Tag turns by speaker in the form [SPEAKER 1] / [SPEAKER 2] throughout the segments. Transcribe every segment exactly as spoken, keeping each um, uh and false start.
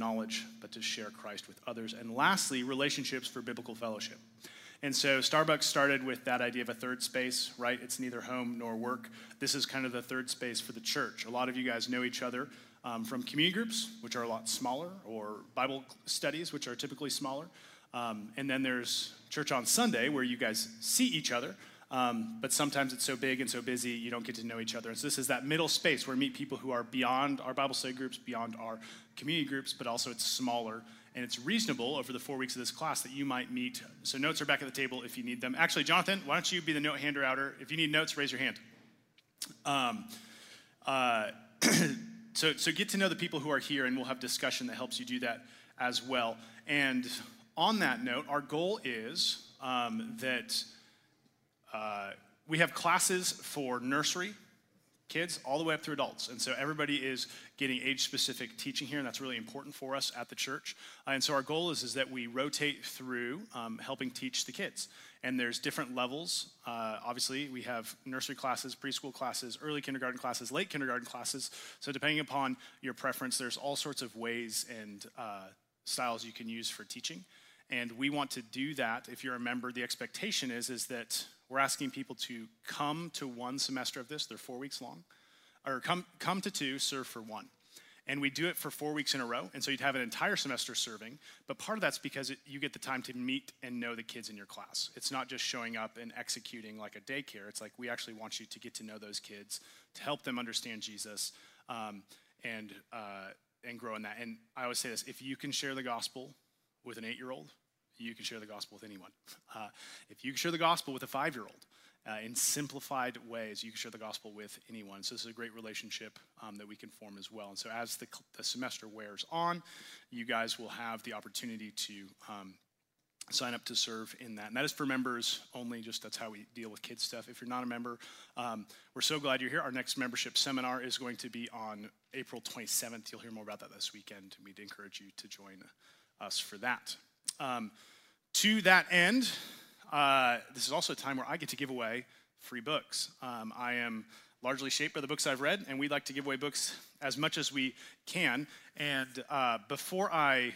[SPEAKER 1] knowledge, but to share Christ with others. And lastly, relationships for biblical fellowship. And so Starbucks started with that idea of a third space, right? It's neither home nor work. This is kind of the third space for the church. A lot of you guys know each other um, from community groups, which are a lot smaller, or Bible studies, which are typically smaller. Um, and then there's church on Sunday, where you guys see each other, um, but sometimes it's so big and so busy, you don't get to know each other. And so this is that middle space where we meet people who are beyond our Bible study groups, beyond our community groups, but also it's smaller. And it's reasonable over the four weeks of this class that you might meet. So notes are back at the table if you need them. Actually, Jonathan, why don't you be the note hander outer? If you need notes, raise your hand. Um, uh, so, so get to know the people who are here, and we'll have discussion that helps you do that as well. And on that note, our goal is um, that uh, we have classes for nursery kids all the way up through adults. And so everybody is getting age-specific teaching here, and that's really important for us at the church. Uh, and so our goal is, is that we rotate through um, helping teach the kids. And there's different levels. Uh, obviously, we have nursery classes, preschool classes, early kindergarten classes, late kindergarten classes. So depending upon your preference, there's all sorts of ways and uh, styles you can use for teaching. And we want to do that. If you're a member, the expectation is, is that we're asking people to come to one semester of this. They're four weeks long. Or come, come to two, serve for one. And we do it for four weeks in a row. And so you'd have an entire semester serving. But part of that's because it, you get the time to meet and know the kids in your class. It's not just showing up and executing like a daycare. It's like we actually want you to get to know those kids, to help them understand Jesus, um, and, uh, and grow in that. And I always say this, if you can share the gospel with an eight-year-old, you can share the gospel with anyone. Uh, if you can share the gospel with a five-year-old uh, in simplified ways, you can share the gospel with anyone. So this is a great relationship um, that we can form as well. And so as the, the semester wears on, you guys will have the opportunity to um, sign up to serve in that. And that is for members only, just that's how we deal with kids stuff. If you're not a member, um, we're so glad you're here. Our next membership seminar is going to be on April twenty-seventh. You'll hear more about that this weekend, and we'd encourage you to join us for that. Um, to that end, uh, this is also a time where I get to give away free books. Um, I am largely shaped by the books I've read, and we like to give away books as much as we can. And uh, before I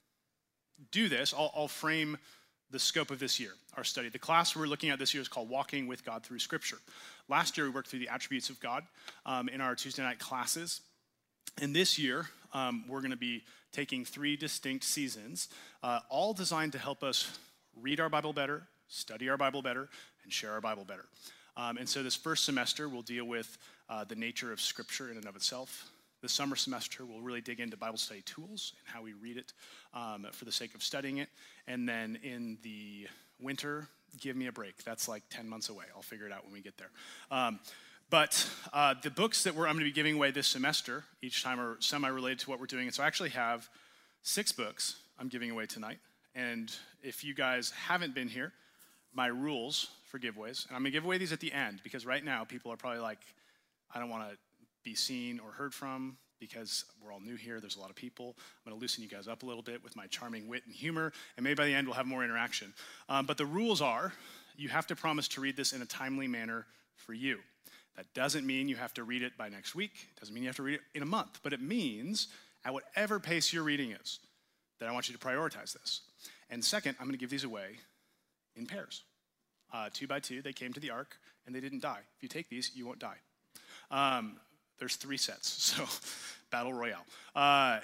[SPEAKER 1] do this, I'll, I'll frame the scope of this year, our study. The class we're looking at this year is called Walking with God Through Scripture. Last year, we worked through the attributes of God um, in our Tuesday night classes. And this year, um, we're going to be taking three distinct seasons, uh, all designed to help us read our Bible better, study our Bible better, and share our Bible better. Um, and so this first semester, we'll deal with uh, the nature of Scripture in and of itself. The summer semester, we'll really dig into Bible study tools and how we read it um, for the sake of studying it. And then in the winter, give me a break. That's like ten months away. I'll figure it out when we get there. Um, But uh, the books that we're, I'm going to be giving away this semester, each time are semi-related to what we're doing. And so I actually have six books I'm giving away tonight. And if you guys haven't been here, my rules for giveaways, and I'm going to give away these at the end, because right now people are probably like, I don't want to be seen or heard from because we're all new here. There's a lot of people. I'm going to loosen you guys up a little bit with my charming wit and humor, and maybe by the end we'll have more interaction. Um, but the rules are, you have to promise to read this in a timely manner for you. That doesn't mean you have to read it by next week. It doesn't mean you have to read it in a month. But it means at whatever pace your reading is, that I want you to prioritize this. And second, I'm going to give these away in pairs. Uh, two by two, they came to the ark, and they didn't die. If you take these, you won't die. Um, there's three sets, so battle royale. Uh,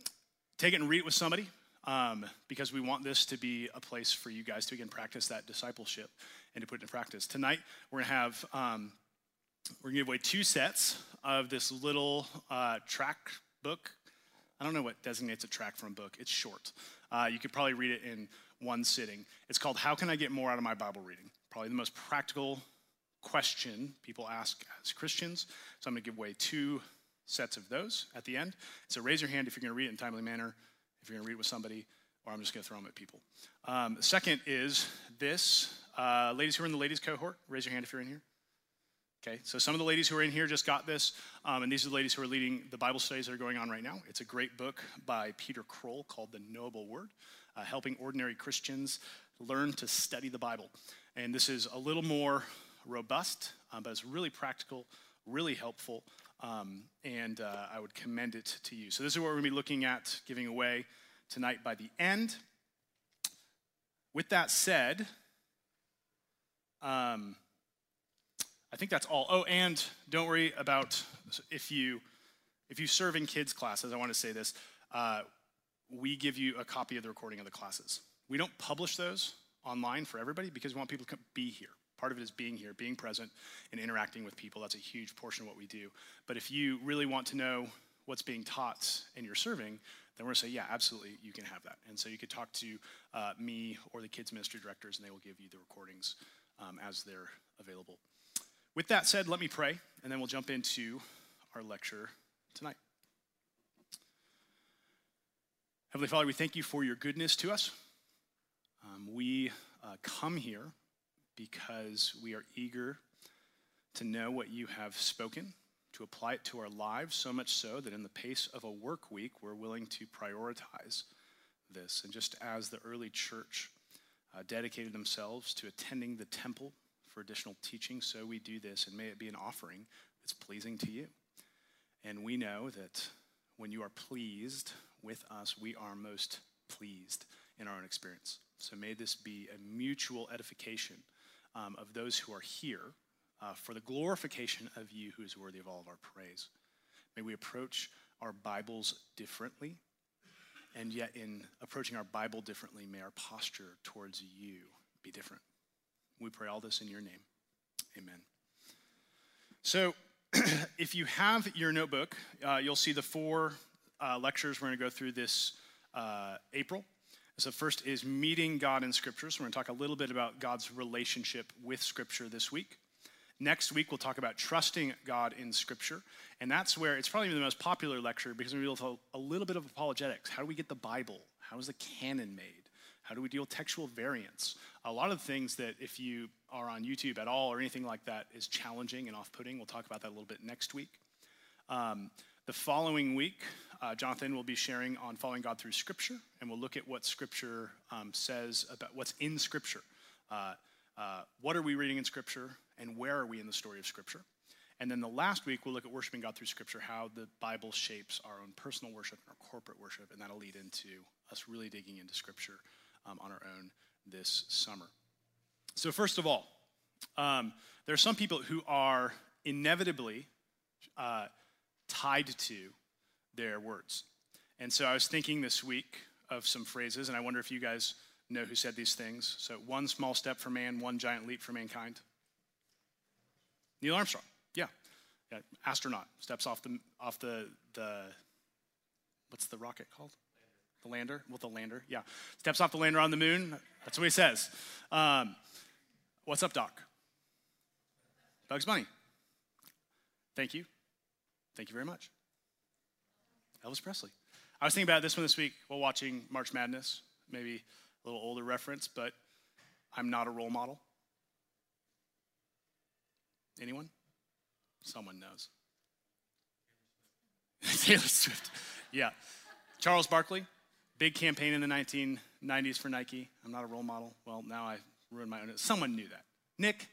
[SPEAKER 1] take it and read it with somebody, um, because we want this to be a place for you guys to, again, practice that discipleship and to put it into practice. Tonight, we're going to have... Um, We're going to give away two sets of this little uh, track book. I don't know what designates a track from a book. It's short. Uh, you could probably read it in one sitting. It's called How Can I Get More Out of My Bible Reading? Probably the most practical question people ask as Christians. So I'm going to give away two sets of those at the end. So raise your hand if you're going to read it in a timely manner, if you're going to read it with somebody, or I'm just going to throw them at people. Um, second is this. Uh, ladies who are in the ladies cohort, raise your hand if you're in here. Okay, so some of the ladies who are in here just got this, um, and these are the ladies who are leading the Bible studies that are going on right now. It's a great book by Peter Kroll called The Knowable Word, uh, helping ordinary Christians learn to study the Bible. And this is a little more robust, um, but it's really practical, really helpful, um, and uh, I would commend it to you. So this is what we're going to be looking at, giving away tonight by the end. With that said, um, I think that's all. Oh, and don't worry about if you if you serve in kids' classes. I want to say this. Uh, we give you a copy of the recording of the classes. We don't publish those online for everybody because we want people to be here. Part of it is being here, being present, and interacting with people. That's a huge portion of what we do. But if you really want to know what's being taught and you're serving, then we're going to say, yeah, absolutely, you can have that. And so you could talk to uh, me or the kids ministry directors, and they will give you the recordings um, as they're available. With that said, let me pray, and then we'll jump into our lecture tonight. Heavenly Father, we thank you for your goodness to us. Um, we uh, come here because we are eager to know what you have spoken, to apply it to our lives, so much so that in the pace of a work week, we're willing to prioritize this. And just as the early church uh, dedicated themselves to attending the temple for additional teaching, so we do this, and may it be an offering that's pleasing to you. And we know that when you are pleased with us, we are most pleased in our own experience. So may this be a mutual edification um, of those who are here uh, for the glorification of you who is worthy of all of our praise. May we approach our Bibles differently, and yet in approaching our Bible differently, may our posture towards you be different. We pray all this in your name. Amen. So if you have your notebook, uh, you'll see the four uh, lectures we're going to go through this uh, April. So first is meeting God in Scripture. So we're going to talk a little bit about God's relationship with Scripture this week. Next week, we'll talk about trusting God in Scripture. And that's where it's probably the most popular lecture because we will talk a little bit of apologetics. How do we get the Bible? How is the canon made? How do we deal with textual variants? A lot of things that if you are on YouTube at all or anything like that is challenging and off-putting. We'll talk about that a little bit next week. Um, the following week, uh, Jonathan will be sharing on following God through Scripture, and we'll look at what Scripture um, says about what's in Scripture. Uh, uh, what are we reading in Scripture, and where are we in the story of Scripture? And then the last week, we'll look at worshiping God through Scripture, how the Bible shapes our own personal worship and our corporate worship, and that'll lead into us really digging into Scripture um, on our own this summer. So first of all, um, there are some people who are inevitably uh, tied to their words. And so I was thinking this week of some phrases, and I wonder if you guys know who said these things. So one small step for man, one giant leap for mankind. Neil Armstrong, yeah. yeah. Astronaut, steps off the, off the, the, what's the rocket called? The lander, well, the lander, yeah. Steps off the lander on the moon. That's what he says. Um, what's up, Doc? Bugs Bunny. Thank you. Thank you very much. Elvis Presley. I was thinking about this one this week while watching March Madness. Maybe a little older reference, but I'm not a role model. Anyone? Someone knows. Taylor Swift. Yeah. Charles Barkley. Big campaign in the nineteen nineties for Nike. I'm not a role model. Well, now I ruined my own. Someone knew that. Nick.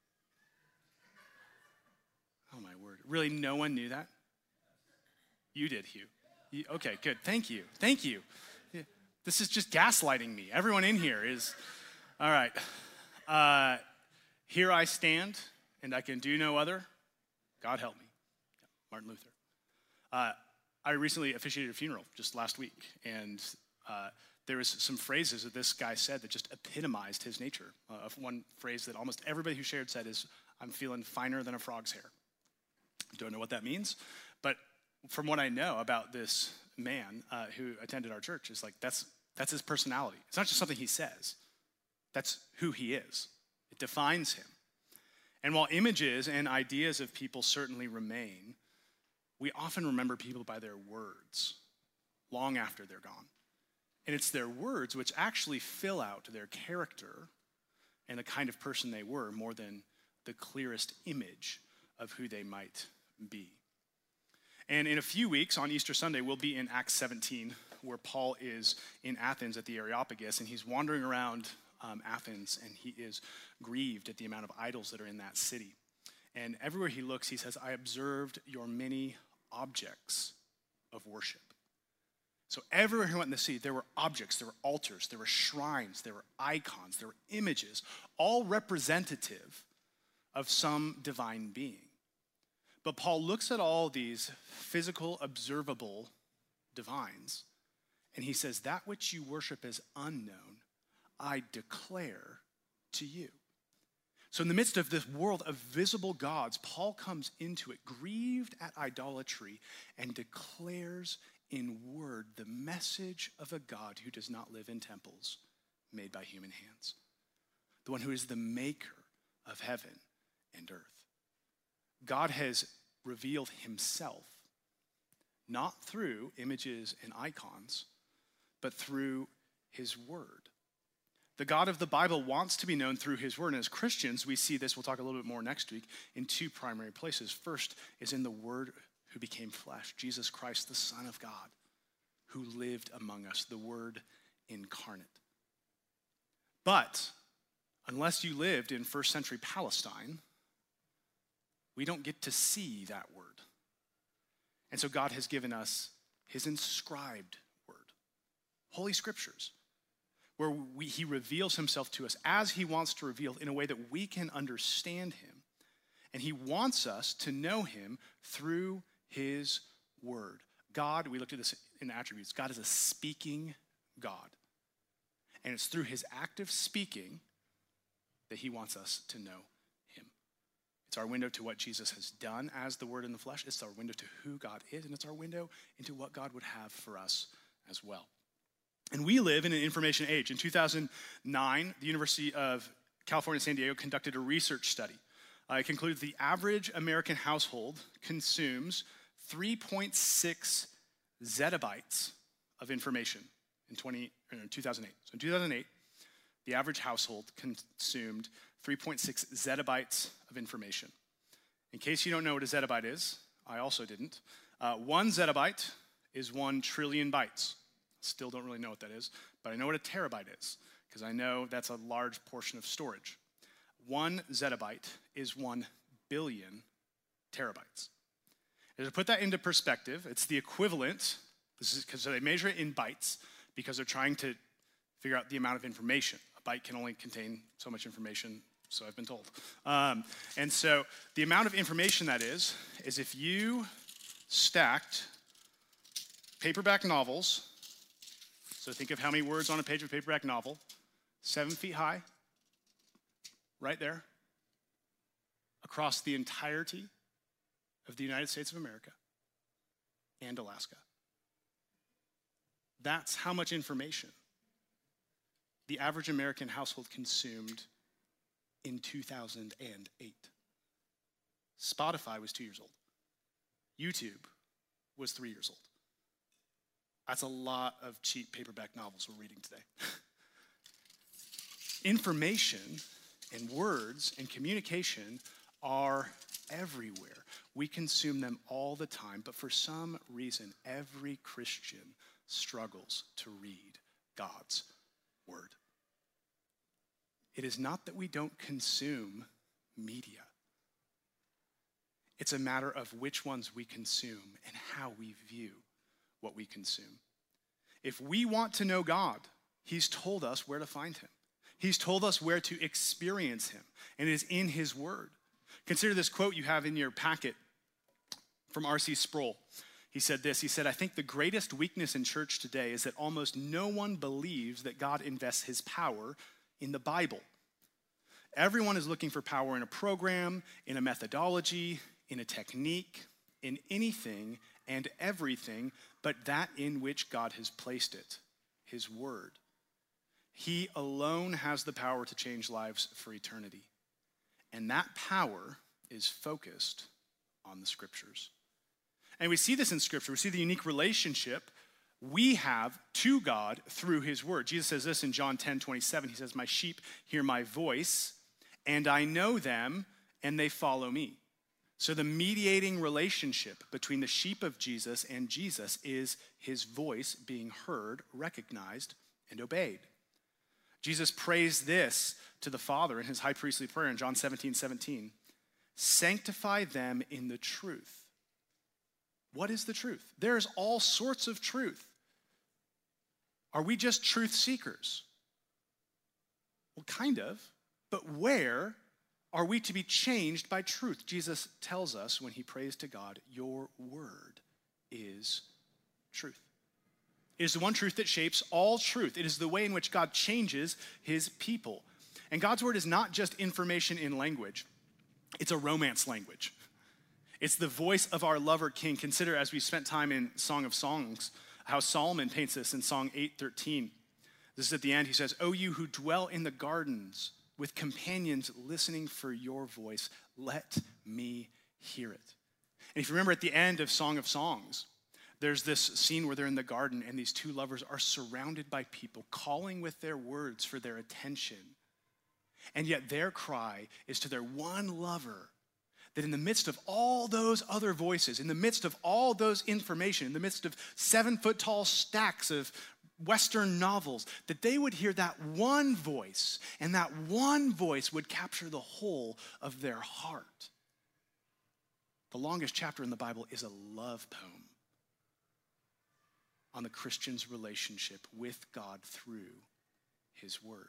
[SPEAKER 1] Oh, my word. Really, no one knew that? You did, Hugh. You, okay, good. Thank you. Thank you. Yeah, this is just gaslighting me. Everyone in here is. All right. Uh, here I stand, and I can do no other. God help me. Yeah, Martin Luther. Uh, I recently officiated a funeral just last week, and uh, there was some phrases that this guy said that just epitomized his nature. Uh, one phrase that almost everybody who shared said is, "I'm feeling finer than a frog's hair." Don't know what that means, but from what I know about this man uh, who attended our church, is like that's that's his personality. It's not just something he says. That's who he is. It defines him. And while images and ideas of people certainly remain, we often remember people by their words long after they're gone. And it's their words which actually fill out their character and the kind of person they were more than the clearest image of who they might be. And in a few weeks, on Easter Sunday, we'll be in Acts seventeen, where Paul is in Athens at the Areopagus, and he's wandering around um, Athens, and he is grieved at the amount of idols that are in that city. And everywhere he looks, he says, I observed your many objects of worship. So everywhere he went in the sea, there were objects, there were altars, there were shrines, there were icons, there were images, all representative of some divine being. But Paul looks at all these physical, observable divines, and he says, that which you worship as unknown, I declare to you. So in the midst of this world of visible gods, Paul comes into it, grieved at idolatry, and declares in word the message of a God who does not live in temples made by human hands, the one who is the maker of heaven and earth. God has revealed himself, not through images and icons, but through his word. The God of the Bible wants to be known through his word. And as Christians, we see this, we'll talk a little bit more next week, in two primary places. First is in the word who became flesh, Jesus Christ, the Son of God, who lived among us, the word incarnate. But unless you lived in first century Palestine, we don't get to see that word. And so God has given us his inscribed word, Holy Scriptures, where we, he reveals himself to us as he wants to reveal in a way that we can understand him. And he wants us to know him through his word. God, we looked at this in the attributes, God is a speaking God. And it's through his active speaking that he wants us to know him. It's our window to what Jesus has done as the word in the flesh. It's our window to who God is, and it's our window into what God would have for us as well. And we live in an information age. In two thousand nine, the University of California, San Diego conducted a research study. Uh, it concluded the average American household consumes three point six zettabytes of information in twenty, or two thousand eight. So in two thousand eight, the average household consumed three point six zettabytes of information. In case you don't know what a zettabyte is, I also didn't. Uh, one zettabyte is one trillion bytes. Still don't really know what that is, but I know what a terabyte is, because I know that's a large portion of storage. One zettabyte is one billion terabytes. And to put that into perspective, it's the equivalent, this is because they measure it in bytes, because they're trying to figure out the amount of information. A byte can only contain so much information, so I've been told. Um, and so the amount of information that is, is if you stacked paperback novels. So think of how many words on a page of a paperback novel. Seven feet high, right there, across the entirety of the United States of America and Alaska. That's how much information the average American household consumed in two thousand eight. Spotify was two years old. YouTube was three years old. That's a lot of cheap paperback novels we're reading today. Information and words and communication are everywhere. We consume them all the time, but for some reason, every Christian struggles to read God's word. It is not that we don't consume media. It's a matter of which ones we consume and how we view what we consume. If we want to know God, he's told us where to find him. He's told us where to experience him, and it is in his word. Consider this quote you have in your packet from R C Sproul. He said this, he said, I think the greatest weakness in church today is that almost no one believes that God invests his power in the Bible. Everyone is looking for power in a program, in a methodology, in a technique, in anything and everything but that in which God has placed it, his word. He alone has the power to change lives for eternity. And that power is focused on the scriptures. And we see this in scripture. We see the unique relationship we have to God through his word. Jesus says this in John ten twenty-seven. He says, my sheep hear my voice, and I know them, and they follow me. So the mediating relationship between the sheep of Jesus and Jesus is his voice being heard, recognized, and obeyed. Jesus prays this to the Father in his high priestly prayer in John seventeen seventeen. sanctify them in the truth. What is the truth? There's all sorts of truth. Are we just truth seekers? Well, kind of, but where are we to be changed by truth? Jesus tells us when he prays to God, your word is truth. It is the one truth that shapes all truth. It is the way in which God changes his people. And God's word is not just information in language. It's a romance language. It's the voice of our lover king. Consider, as we spent time in Song of Songs, how Solomon paints this in Song eight thirteen. This is at the end. He says, "O you who dwell in the gardens with companions listening for your voice, let me hear it." And if you remember at the end of Song of Songs, there's this scene where they're in the garden and these two lovers are surrounded by people calling with their words for their attention. And yet their cry is to their one lover that in the midst of all those other voices, in the midst of all those information, in the midst of seven foot tall stacks of Western novels, that they would hear that one voice, and that one voice would capture the whole of their heart. The longest chapter in the Bible is a love poem on the Christian's relationship with God through his word.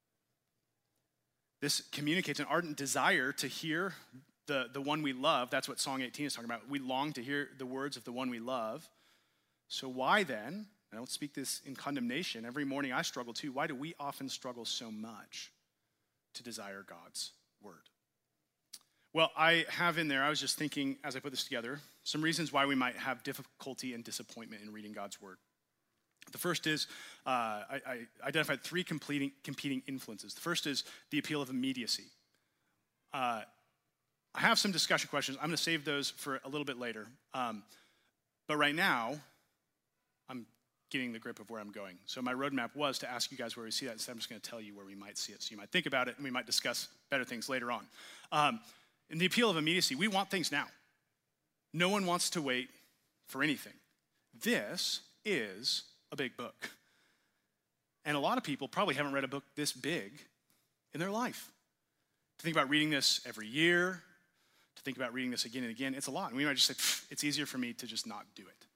[SPEAKER 1] This communicates an ardent desire to hear the, the one we love. That's what Song eighteen is talking about. We long to hear the words of the one we love. So why then, I don't speak this in condemnation, every morning I struggle too, why do we often struggle so much to desire God's word? Well, I have in there, I was just thinking as I put this together, some reasons why we might have difficulty and disappointment in reading God's word. The first is, uh, I, I identified three competing, competing influences. The first is the appeal of immediacy. Uh, I have some discussion questions. I'm going to save those for a little bit later. Um, but right now, I'm getting the grip of where I'm going. So my roadmap was to ask you guys where we see that. Instead, I'm just going to tell you where we might see it. So you might think about it, and we might discuss better things later on. Um, in the appeal of immediacy, we want things now. No one wants to wait for anything. This is a big book. And a lot of people probably haven't read a book this big in their life. To think about reading this every year, to think about reading this again and again, it's a lot. And we might just say, it's easier for me to just not do it.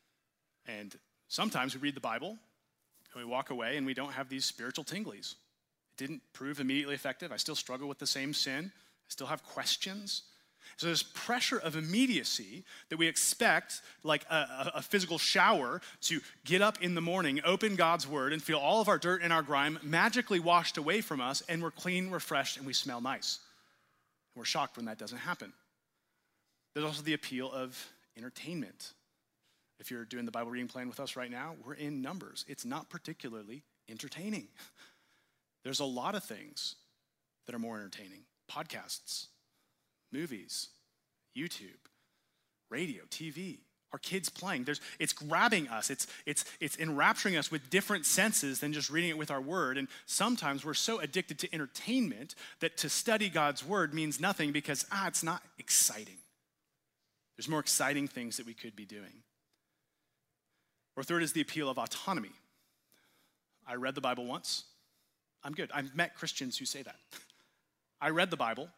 [SPEAKER 1] And sometimes we read the Bible and we walk away and we don't have these spiritual tinglies. It didn't prove immediately effective. I still struggle with the same sin. I still have questions. So there's pressure of immediacy that we expect, like a, a physical shower, to get up in the morning, open God's word, and feel all of our dirt and our grime magically washed away from us, and we're clean, refreshed, and we smell nice. And we're shocked when that doesn't happen. There's also the appeal of entertainment. If you're doing the Bible reading plan with us right now, we're in Numbers. It's not particularly entertaining. There's a lot of things that are more entertaining. Podcasts, movies, YouTube, radio, T V, our kids playing. There's, it's grabbing us. It's, it's, it's enrapturing us with different senses than just reading it with our word. And sometimes we're so addicted to entertainment that to study God's word means nothing because, ah, it's not exciting. There's more exciting things that we could be doing. Or third is the appeal of autonomy. I read the Bible once. I'm good. I've met Christians who say that. I read the Bible.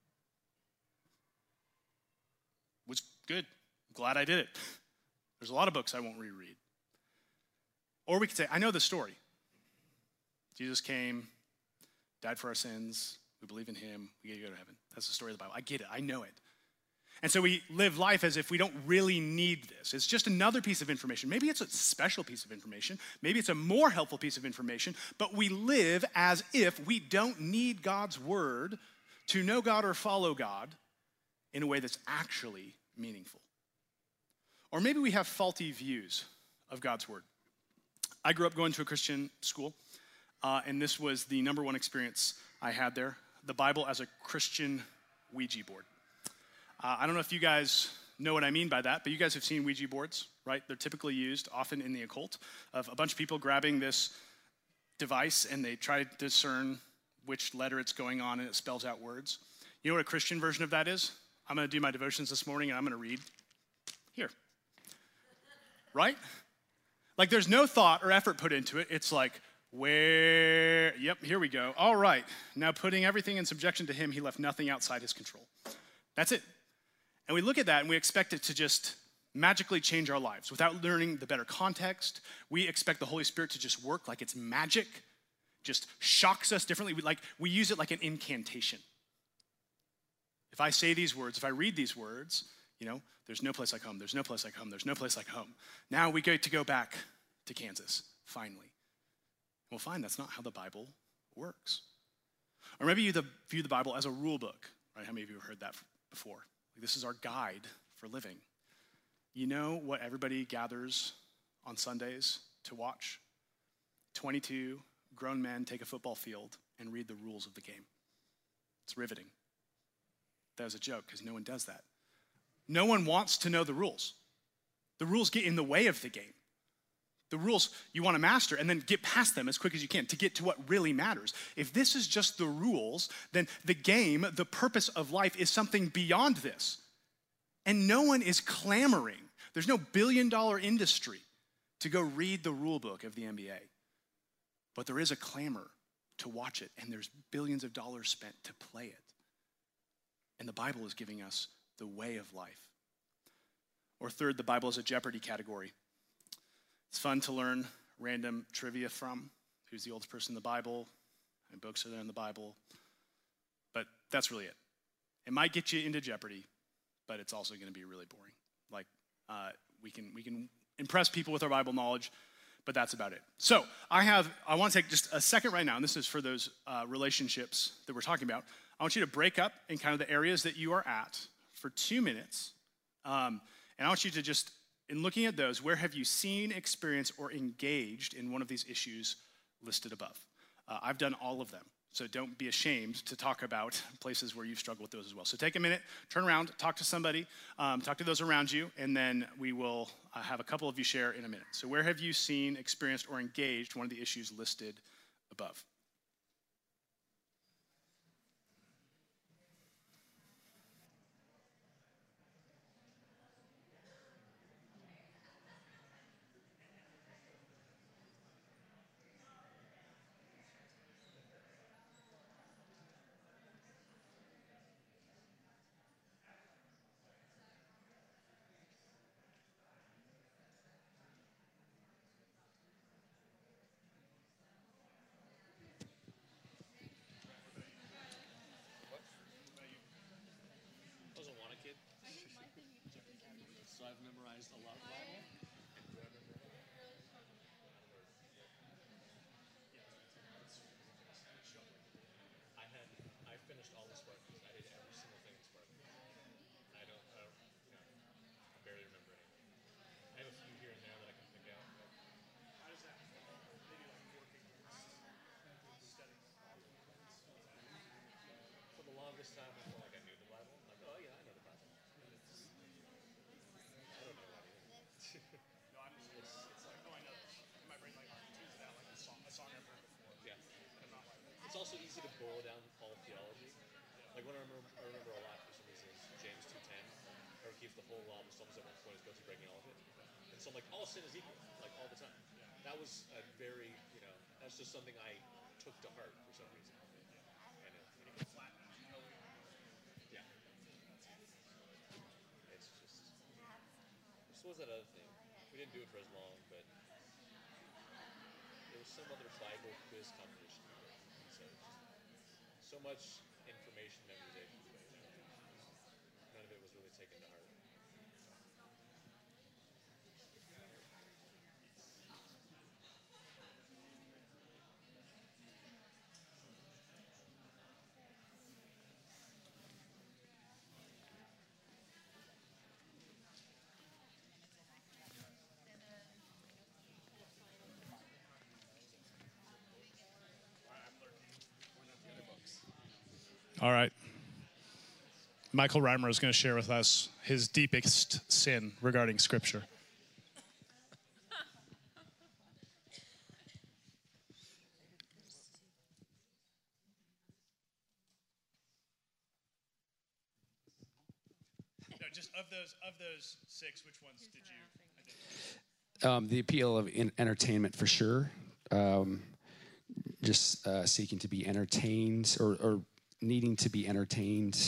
[SPEAKER 1] Was good. I'm glad I did it. There's a lot of books I won't reread. Or we could say, I know the story. Jesus came, died for our sins. We believe in him. We get to go to heaven. That's the story of the Bible. I get it. I know it. And so we live life as if we don't really need this. It's just another piece of information. Maybe it's a special piece of information. Maybe it's a more helpful piece of information. But we live as if we don't need God's word to know God or follow God in a way that's actually meaningful. Or maybe we have faulty views of God's word. I grew up going to a Christian school, uh, and this was the number one experience I had there. The Bible as a Christian Ouija board. Uh, I don't know if you guys know what I mean by that, but you guys have seen Ouija boards, right? They're typically used often in the occult of a bunch of people grabbing this device and they try to discern which letter it's going on and it spells out words. You know what a Christian version of that is? I'm going to do my devotions this morning and I'm going to read here. Right? Like there's no thought or effort put into it. It's like, where, yep, here we go. All right. Now putting everything in subjection to him, he left nothing outside his control. That's it. And we look at that and we expect it to just magically change our lives without learning the better context. We expect the Holy Spirit to just work like it's magic, just shocks us differently. We, like, we use it like an incantation. If I say these words, if I read these words, you know, there's no place like home, there's no place like home, there's no place like home. Now we get to go back to Kansas, finally. We'll find that's not how the Bible works. Or maybe you the, view the Bible as a rule book, right? How many of you have heard that before? Like, this is our guide for living. You know what everybody gathers on Sundays to watch? twenty-two grown men take a football field and read the rules of the game. It's riveting. That was a joke because no one does that. No one wants to know the rules. The rules get in the way of the game. The rules you want to master and then get past them as quick as you can to get to what really matters. If this is just the rules, then the game, the purpose of life is something beyond this. And no one is clamoring. There's no billion dollar industry to go read the rule book of the N B A. But there is a clamor to watch it, and there's billions of dollars spent to play it. And the Bible is giving us the way of life. Or third, the Bible is a Jeopardy category. It's fun to learn random trivia from. Who's the oldest person in the Bible? And books are there in the Bible. But that's really it. It might get you into Jeopardy, but it's also going to be really boring. Like, uh, we can we can impress people with our Bible knowledge, but that's about it. So I have, I want to take just a second right now, and this is for those uh, relationships that we're talking about. I want you to break up in kind of the areas that you are at for two minutes. Um, and I want you to just, in looking at those, where have you seen, experienced, or engaged in one of these issues listed above? Uh, I've done all of them, so don't be ashamed to talk about places where you've struggled with those as well. So take a minute, turn around, talk to somebody, um, talk to those around you, and then we will uh, have a couple of you share in a minute. So where have you seen, experienced, or engaged one of the issues listed above?
[SPEAKER 2] So I've memorized a lot of the Bible. I had, I finished all the Spartans. I did every single thing in Spartans. I don't, uh, you know, I barely remember any. I have a few here and there that I can pick out. But
[SPEAKER 1] How does that maybe like working towards studying?
[SPEAKER 2] for the longest time, I felt like I knew the Bible. I'm like, oh yeah, I know the Bible. And it's, I don't know what it is.
[SPEAKER 1] No, I'm just, it's, it's like, oh, I know this. In my brain, like, tease it out like a song, a song I've heard before.
[SPEAKER 2] Yeah.
[SPEAKER 1] But not like,
[SPEAKER 2] It's also easy to boil down all theology. Like one I remember, I remember a lot for some reason is James two ten, where he keeps the whole law of the Psalms at one point is guilty of breaking all of it. And so I'm like, all sin is equal, like all the time. That was a very, you know, that's just something I took to heart for some reason. And it, yeah. It's just, so was that other thing? We didn't do it for as long, but there was some other Bible quiz competition. So, so much information memorization. None of it was really taken to heart.
[SPEAKER 1] all right. Michael Reimer is going to share with us his deepest sin regarding Scripture. No, just of those of those six, which ones did you?
[SPEAKER 3] Um, the appeal of in- entertainment for sure. Um, just uh, seeking to be entertained or, or needing to be entertained.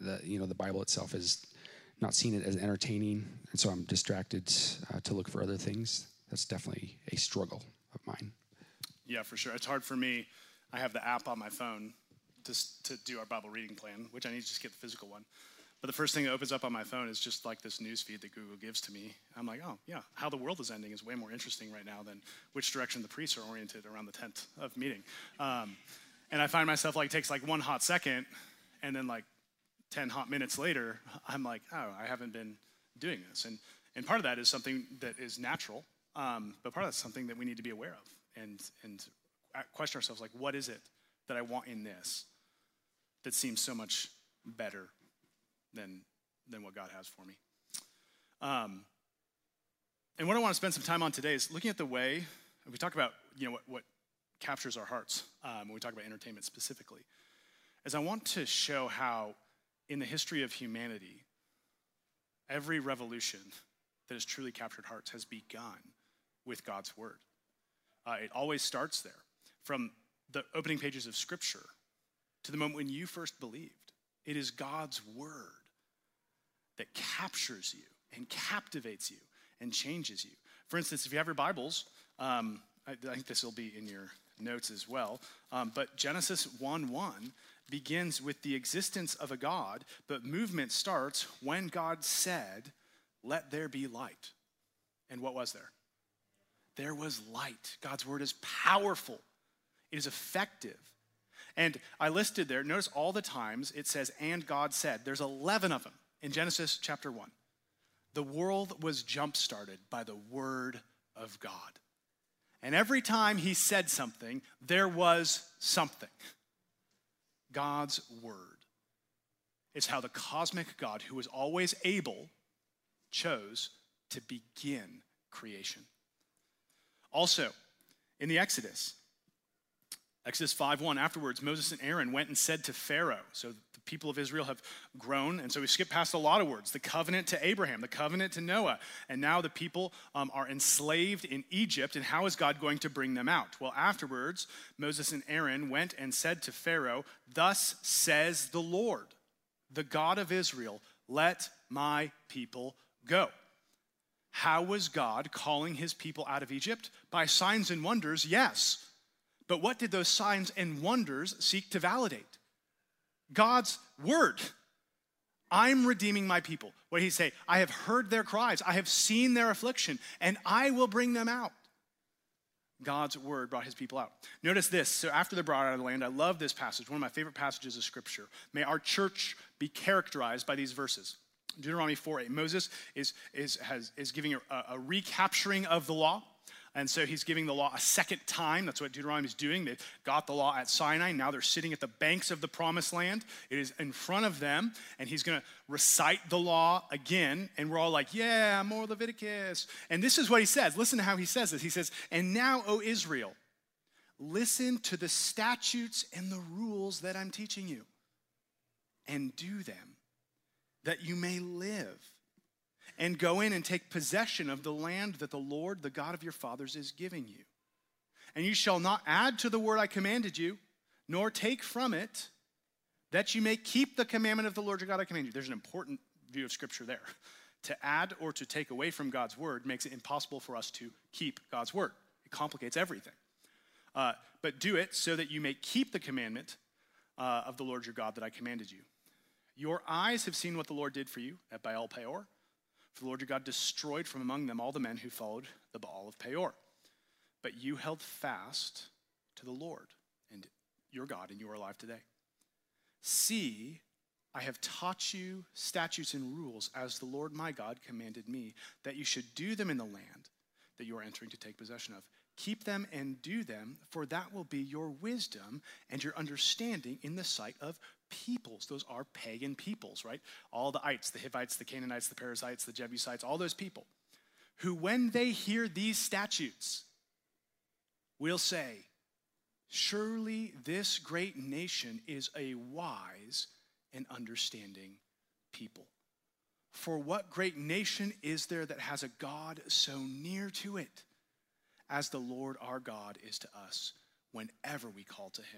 [SPEAKER 3] the you know the Bible itself is not seen it as entertaining, and so I'm distracted uh, to look for other things. That's definitely a struggle of mine.
[SPEAKER 1] Yeah, for sure. It's hard for me. I have the app on my phone to to do our Bible reading plan, which I need to just get the physical one. But the first thing that opens up on my phone is just like this news feed that Google gives to me. I'm like, oh, yeah, how the world is ending is way more interesting right now than which direction the priests are oriented around the tent of meeting. Um, and I find myself like, it takes like one hot second, and then like ten hot minutes later, I'm like, oh, I haven't been doing this. And and part of that is something that is natural, um, but part of that's something that we need to be aware of and, and question ourselves, like, what is it that I want in this that seems so much better than than what God has for me. Um, and what I want to spend some time on today is looking at the way, we talk about, you know, what, what captures our hearts um, when we talk about entertainment specifically, is I want to show how in the history of humanity, every revolution that has truly captured hearts has begun with God's word. Uh, it always starts there. From the opening pages of Scripture to the moment when you first believed, it is God's word that captures you and captivates you and changes you. For instance, if you have your Bibles, um, I, I think this will be in your notes as well, um, but Genesis one one begins with the existence of a God, but movement starts when God said, let there be light. And what was there? There was light. God's word is powerful. It is effective. And I listed there, notice all the times it says, and God said. There's eleven of them in Genesis chapter one. The world was jump-started by the word of God. And every time he said something, there was something. God's word is how the cosmic God, who is always able, chose to begin creation. Also, in the Exodus, Exodus five one, afterwards, Moses and Aaron went and said to Pharaoh, so the people of Israel have grown, and so we skip past a lot of words, the covenant to Abraham, the covenant to Noah, and now the people um, are enslaved in Egypt, and how is God going to bring them out? Well, afterwards, Moses and Aaron went and said to Pharaoh, thus says the Lord, the God of Israel, let my people go. How was God calling his people out of Egypt? By signs and wonders, yes. But what did those signs and wonders seek to validate? God's word. I'm redeeming my people. What did he say? I have heard their cries. I have seen their affliction, and I will bring them out. God's word brought his people out. Notice this. So after they're brought out of the land, I love this passage, one of my favorite passages of Scripture. May our church be characterized by these verses. Deuteronomy four eight. Moses is, is, has, is giving a, a recapturing of the law. And so he's giving the law a second time. That's what Deuteronomy is doing. They got the law at Sinai. Now they're sitting at the banks of the promised land. It is in front of them. And he's going to recite the law again. And we're all like, yeah, more Leviticus. And this is what he says. Listen to how he says this. He says, and now, O Israel, listen to the statutes and the rules that I'm teaching you, and do them, that you may live, and go in and take possession of the land that the Lord, the God of your fathers, is giving you. And you shall not add to the word I commanded you, nor take from it, that you may keep the commandment of the Lord your God I command you. There's an important view of Scripture there. To add or to take away from God's word makes it impossible for us to keep God's word. It complicates everything. Uh, but do it so that you may keep the commandment uh, of the Lord your God that I commanded you. Your eyes have seen what the Lord did for you at Baal Peor. For the Lord your God destroyed from among them all the men who followed the Baal of Peor. But you held fast to the Lord and your God, and you are alive today. See, I have taught you statutes and rules as the Lord my God commanded me, that you should do them in the land that you are entering to take possession of. Keep them and do them, for that will be your wisdom and your understanding in the sight of peoples. Those are pagan peoples, right? All the ites, the Hivites, the Canaanites, the Perizzites, the Jebusites, all those people who, when they hear these statutes, will say, surely this great nation is a wise and understanding people. For what great nation is there that has a God so near to it as the Lord our God is to us whenever we call to him?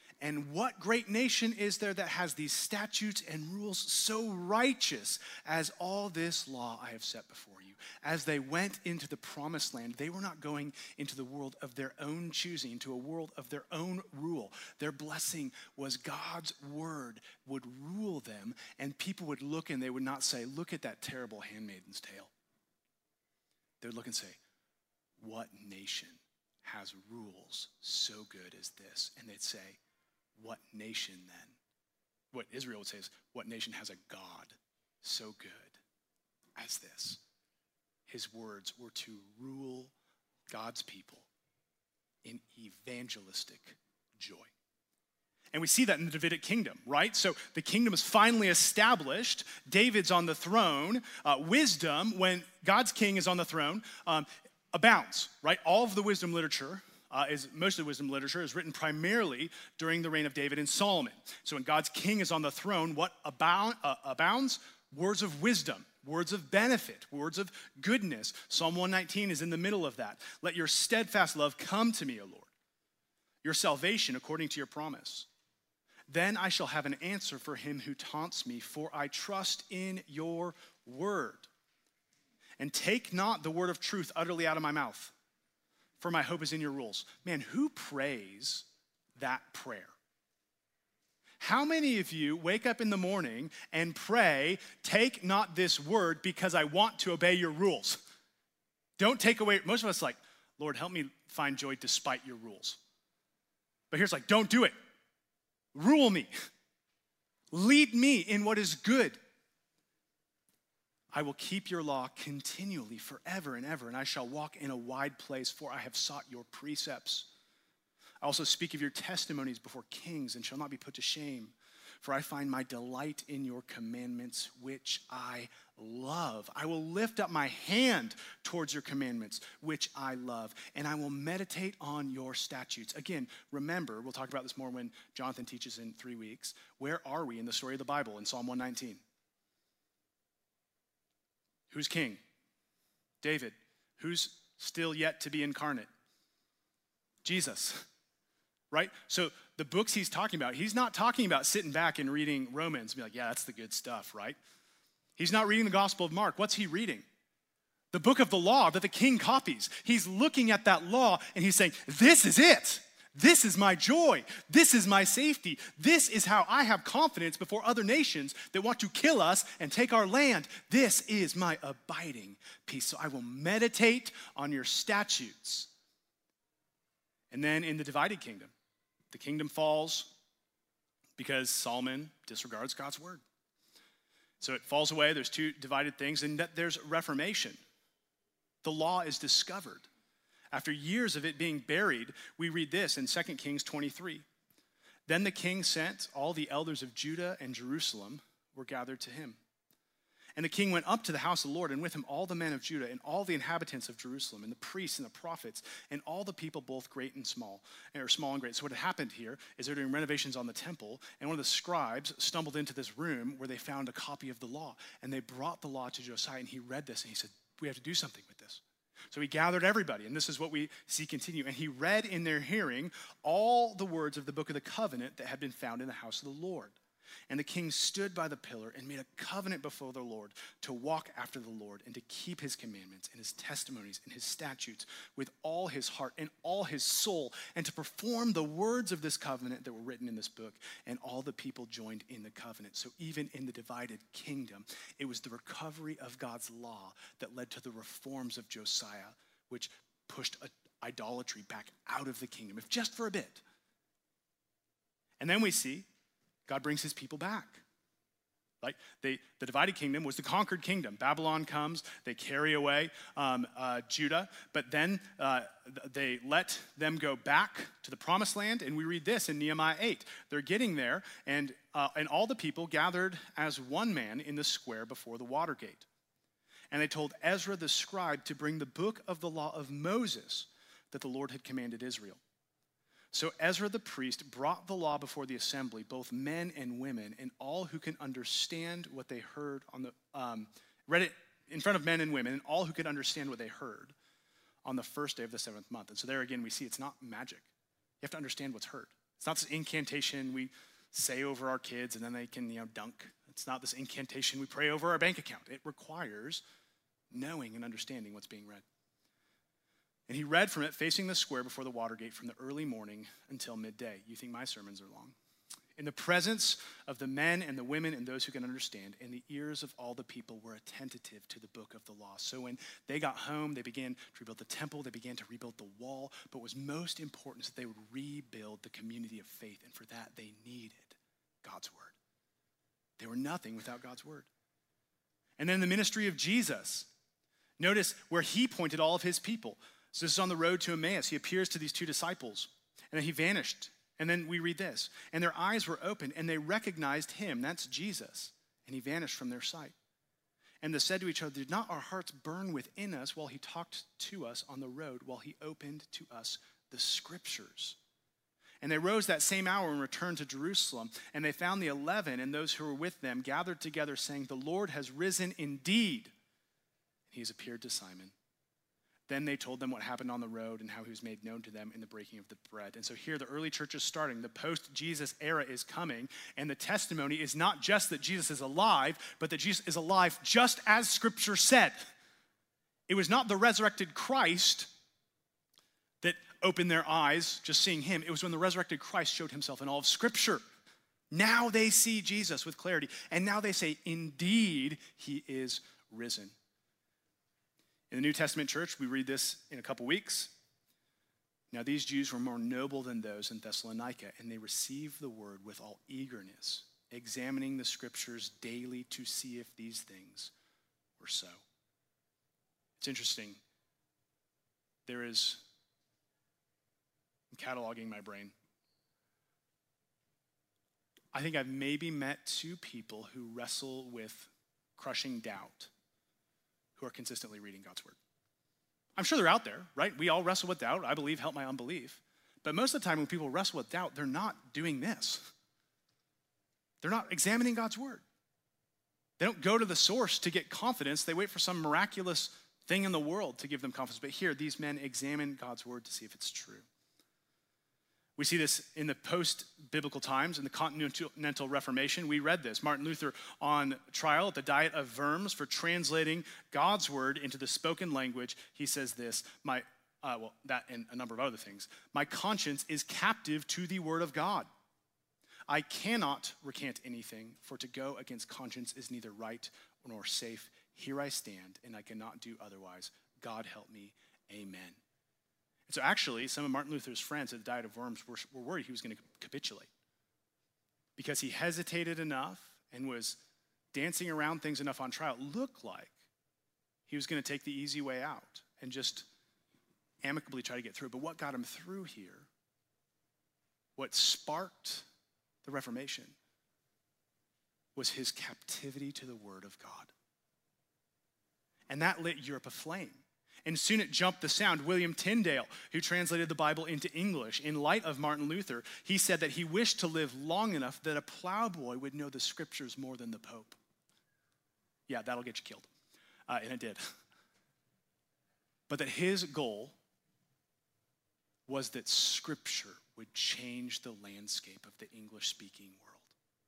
[SPEAKER 1] And what great nation is there that has these statutes and rules so righteous as all this law I have set before you? As they went into the promised land, they were not going into the world of their own choosing, to a world of their own rule. Their blessing was God's word would rule them, and people would look and they would not say, look at that terrible handmaiden's tale. They would look and say, what nation has rules so good as this? And they'd say, what nation then? What Israel would say is, what nation has a God so good as this? His words were to rule God's people in evangelistic joy. And we see that in the Davidic kingdom, right? So the kingdom is finally established. David's on the throne. Uh, wisdom, when God's king is on the throne, um, abounds, right? All of the wisdom literature Uh, is most of the wisdom literature is written primarily during the reign of David and Solomon. So when God's king is on the throne, what abound, uh, abounds? Words of wisdom, words of benefit, words of goodness. Psalm one nineteen is in the middle of that. Let your steadfast love come to me, O Lord, your salvation according to your promise. Then I shall have an answer for him who taunts me, for I trust in your word. And take not the word of truth utterly out of my mouth, for my hope is in your rules. Man, who prays that prayer? How many of you wake up in the morning and pray, take not this word because I want to obey your rules? Don't take away, most of us like, Lord, help me find joy despite your rules. But here's like, don't do it. Rule me. Lead me in what is good. I will keep your law continually forever and ever, and I shall walk in a wide place, for I have sought your precepts. I also speak of your testimonies before kings and shall not be put to shame, for I find my delight in your commandments, which I love. I will lift up my hand towards your commandments, which I love, and I will meditate on your statutes. Again, remember, we'll talk about this more when Jonathan teaches in three weeks. Where are we in the story of the Bible in Psalm one nineteen? Who's king? David. Who's still yet to be incarnate? Jesus, right? So the books he's talking about, he's not talking about sitting back and reading Romans and be like, yeah, that's the good stuff, right? He's not reading the Gospel of Mark. What's he reading? The book of the law that the king copies. He's looking at that law and he's saying, this is it. This is my joy. This is my safety. This is how I have confidence before other nations that want to kill us and take our land. This is my abiding peace. So I will meditate on your statutes. And then in the divided kingdom, the kingdom falls because Solomon disregards God's word. So it falls away. There's two divided things, and that there's reformation. The law is discovered. After years of it being buried, we read this in Second Kings twenty-three. Then the king sent all the elders of Judah and Jerusalem were gathered to him. And the king went up to the house of the Lord, and with him all the men of Judah and all the inhabitants of Jerusalem and the priests and the prophets and all the people, both great and small, or small and great. So what had happened here is they're doing renovations on the temple, and one of the scribes stumbled into this room where they found a copy of the law. And they brought the law to Josiah, and he read this, and he said, we have to do something with this. So he gathered everybody, and this is what we see continue. And he read in their hearing all the words of the book of the covenant that had been found in the house of the Lord. And the king stood by the pillar and made a covenant before the Lord to walk after the Lord and to keep his commandments and his testimonies and his statutes with all his heart and all his soul, and to perform the words of this covenant that were written in this book. And all the people joined in the covenant. So even in the divided kingdom, it was the recovery of God's law that led to the reforms of Josiah, which pushed idolatry back out of the kingdom, if just for a bit. And then we see God brings his people back. Like they, the divided kingdom was the conquered kingdom. Babylon comes, they carry away um, uh, Judah, but then uh, they let them go back to the promised land, and we read this in Nehemiah eight. They're getting there, and, uh, and all the people gathered as one man in the square before the water gate. And they told Ezra the scribe to bring the book of the law of Moses that the Lord had commanded Israel. So Ezra the priest brought the law before the assembly, both men and women, and all who can understand what they heard on the, um, read it in front of men and women, and all who could understand what they heard on the first day of the seventh month. And so there again, we see it's not magic. You have to understand what's heard. It's not this incantation we say over our kids and then they can, you know, dunk. It's not this incantation we pray over our bank account. It requires knowing and understanding what's being read. And he read from it facing the square before the Watergate from the early morning until midday. You think my sermons are long? In the presence of the men and the women and those who can understand, and the ears of all the people were attentive to the book of the law. So when they got home, they began to rebuild the temple, they began to rebuild the wall, but what was most important is that they would rebuild the community of faith, and for that they needed God's word. They were nothing without God's word. And then the ministry of Jesus. Notice where he pointed all of his people. So this is on the road to Emmaus. He appears to these two disciples, and then he vanished. And then we read this, and their eyes were opened, and they recognized him, that's Jesus, and he vanished from their sight. And they said to each other, did not our hearts burn within us while he talked to us on the road, while he opened to us the scriptures? And they rose that same hour and returned to Jerusalem, and they found the eleven and those who were with them gathered together, saying, the Lord has risen indeed. He has appeared to Simon. Then they told them what happened on the road and how he was made known to them in the breaking of the bread. And so here the early church is starting. The post-Jesus era is coming. And the testimony is not just that Jesus is alive, but that Jesus is alive just as Scripture said. It was not the resurrected Christ that opened their eyes just seeing him. It was when the resurrected Christ showed himself in all of Scripture. Now they see Jesus with clarity. And now they say, indeed, he is risen. In the New Testament church, we read this in a couple weeks. Now these Jews were more noble than those in Thessalonica, and they received the word with all eagerness, examining the scriptures daily to see if these things were so. It's interesting. There is, I'm cataloging my brain. I think I've maybe met two people who wrestle with crushing doubt, who are consistently reading God's word. I'm sure they're out there, right? We all wrestle with doubt. I believe, help my unbelief. But most of the time when people wrestle with doubt, they're not doing this. They're not examining God's word. They don't go to the source to get confidence. They wait for some miraculous thing in the world to give them confidence. But here, these men examine God's word to see if it's true. We see this in the post-biblical times, in the Continental Reformation. We read this. Martin Luther on trial at the Diet of Worms for translating God's word into the spoken language. He says this, my, uh, well, that and a number of other things. My conscience is captive to the word of God. I cannot recant anything, for to go against conscience is neither right nor safe. Here I stand, and I cannot do otherwise. God help me. Amen. And so actually, some of Martin Luther's friends at the Diet of Worms were, were worried he was going to capitulate because he hesitated enough and was dancing around things enough on trial. It looked like he was going to take the easy way out and just amicably try to get through. But what got him through here, what sparked the Reformation, was his captivity to the word of God. And that lit Europe aflame. And soon it jumped the sound. William Tyndale, who translated the Bible into English, in light of Martin Luther, he said that he wished to live long enough that a plowboy would know the scriptures more than the Pope. Yeah, that'll get you killed. Uh, and it did. But that his goal was that scripture would change the landscape of the English-speaking world,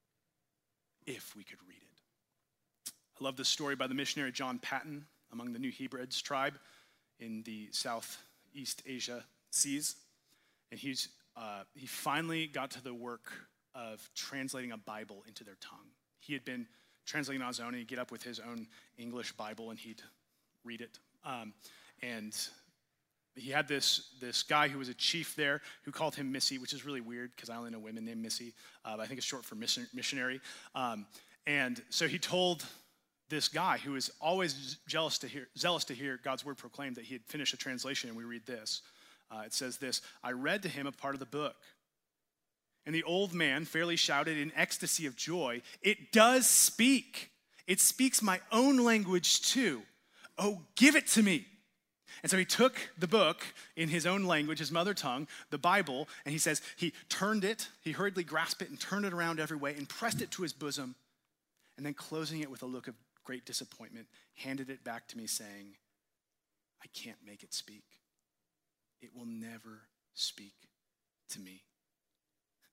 [SPEAKER 1] if we could read it. I love this story by the missionary John Paton among the New Hebrides tribe in the Southeast Asia seas. And he's, uh, he finally got to the work of translating a Bible into their tongue. He had been translating on his own, and he'd get up with his own English Bible and he'd read it. Um, and he had this, this guy who was a chief there who called him Missy, which is really weird because I only know women named Missy. Uh, but I think it's short for mission, missionary. Um, and so he told this guy who was always jealous to hear, zealous to hear God's word proclaimed that he had finished a translation, and we read this. Uh, it says this, I read to him a part of the book, and the old man fairly shouted in ecstasy of joy, it does speak. It speaks my own language too. Oh, give it to me. And so he took the book in his own language, his mother tongue, the Bible, and he says he turned it, he hurriedly grasped it and turned it around every way and pressed it to his bosom, and then closing it with a look of great disappointment, handed it back to me saying, I can't make it speak. It will never speak to me.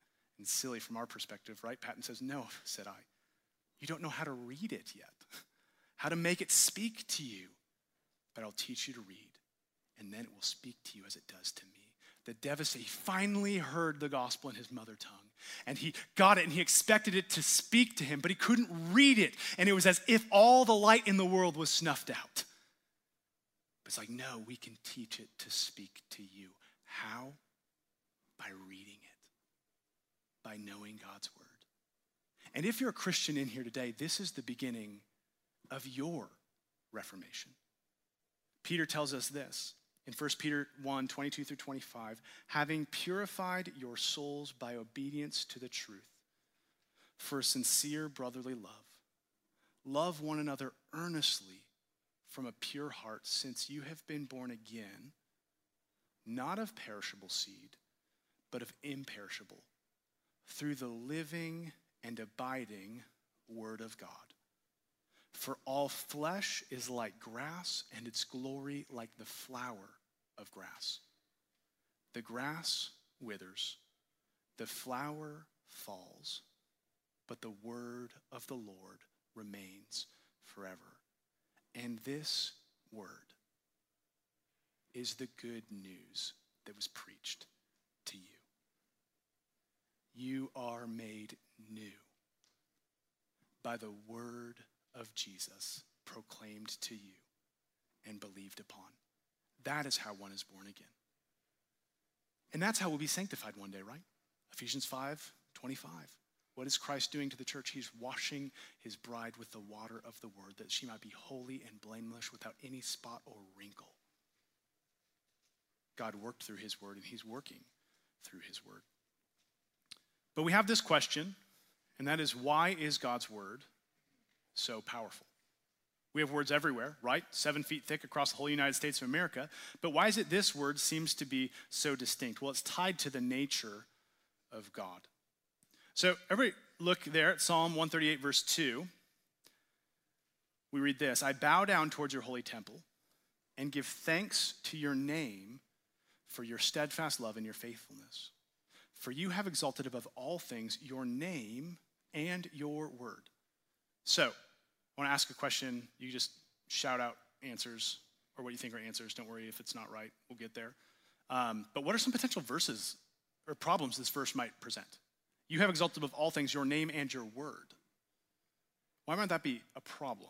[SPEAKER 1] It's silly from our perspective, right? Patton says, no, said I. You don't know how to read it yet, how to make it speak to you. But I'll teach you to read, and then it will speak to you as it does to me. The devastating, he finally heard the gospel in his mother tongue, and he got it, and he expected it to speak to him, but he couldn't read it, and it was as if all the light in the world was snuffed out. But it's like, no, we can teach it to speak to you. How? By reading it, by knowing God's word. And if you're a Christian in here today, this is the beginning of your reformation. Peter tells us this in First Peter one, twenty-two through twenty-five, having purified your souls by obedience to the truth for sincere brotherly love. Love one another earnestly from a pure heart, since you have been born again, not of perishable seed, but of imperishable, through the living and abiding word of God. For all flesh is like grass, and its glory like the flower of grass. The grass withers, the flower falls, but the word of the Lord remains forever. And this word is the good news that was preached to you. You are made new by the word of Jesus proclaimed to you and believed upon. That is how one is born again. And that's how we'll be sanctified one day, right? Ephesians five twenty-five. What is Christ doing to the church? He's washing his bride with the water of the word, that she might be holy and blameless without any spot or wrinkle. God worked through his word, and he's working through his word. But we have this question, and that is, why is God's word so powerful? We have words everywhere, right? Seven feet thick across the whole United States of America. But why is it this word seems to be so distinct? Well, it's tied to the nature of God. So everybody look there at Psalm one thirty-eight, verse two. We read this: I bow down towards your holy temple and give thanks to your name for your steadfast love and your faithfulness. For you have exalted above all things your name and your word. So I want to ask a question. You just shout out answers or what you think are answers. Don't worry if it's not right. We'll get there. Um, but what are some potential verses or problems this verse might present? You have exalted above all things your name and your word. Why might that be a problem?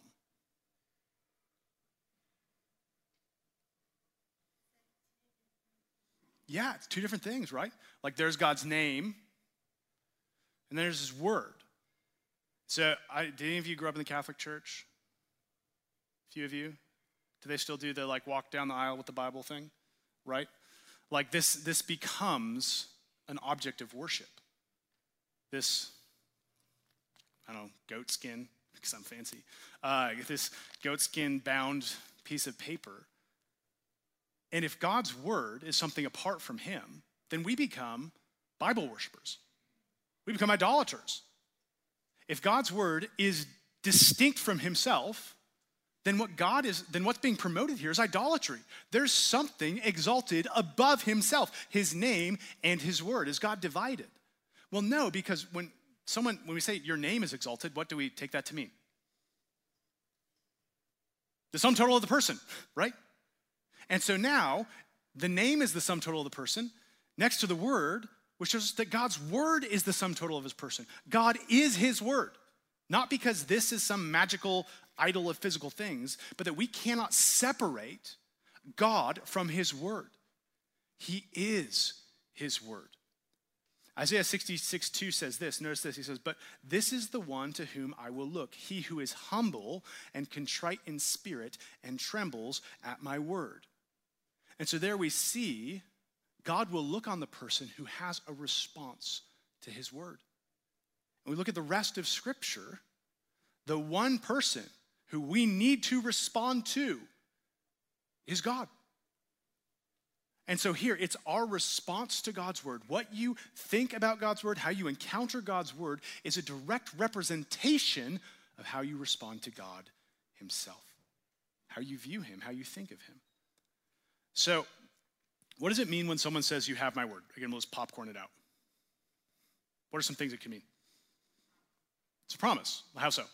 [SPEAKER 1] Yeah, it's two different things, right? Like there's God's name, and there's his word. So I, did any of you grow up in the Catholic Church? A few of you? Do they still do the like walk down the aisle with the Bible thing? Right? Like this, this becomes an object of worship. This, I don't know, goat skin, because I'm fancy. Uh, this goat skin bound piece of paper. And if God's word is something apart from him, then we become Bible worshipers. We become idolaters. If God's word is distinct from himself, then what God is, then what's being promoted here is idolatry. There's something exalted above himself, his name and his word. Is God divided? Well, no, because when someone, when we say your name is exalted, what do we take that to mean? The sum total of the person, right? And so now, the name is the sum total of the person, next to the word, which shows that God's word is the sum total of his person. God is his word. Not because this is some magical idol of physical things, but that we cannot separate God from his word. He is his word. Isaiah sixty-six two says this. Notice this. He says, but this is the one to whom I will look, he who is humble and contrite in spirit and trembles at my word. And so there we see God will look on the person who has a response to his word. And we look at the rest of Scripture, the one person who we need to respond to is God. And so here, it's our response to God's word. What you think about God's word, how you encounter God's word, is a direct representation of how you respond to God himself, how you view him, how you think of him. So, what does it mean when someone says, you have my word? Again, we'll just popcorn it out. What are some things it can mean? It's a promise. How so?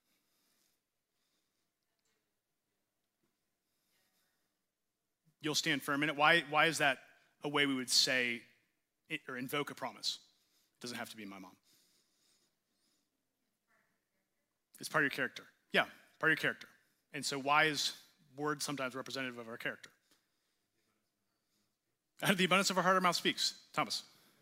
[SPEAKER 1] You'll stand for a minute. Why, why is that a way we would say it, or invoke a promise? It doesn't have to be my mom. It's part of your character. Yeah, part of your character. And so why is word sometimes representative of our character? Out of the abundance of our heart, our mouth speaks. Thomas.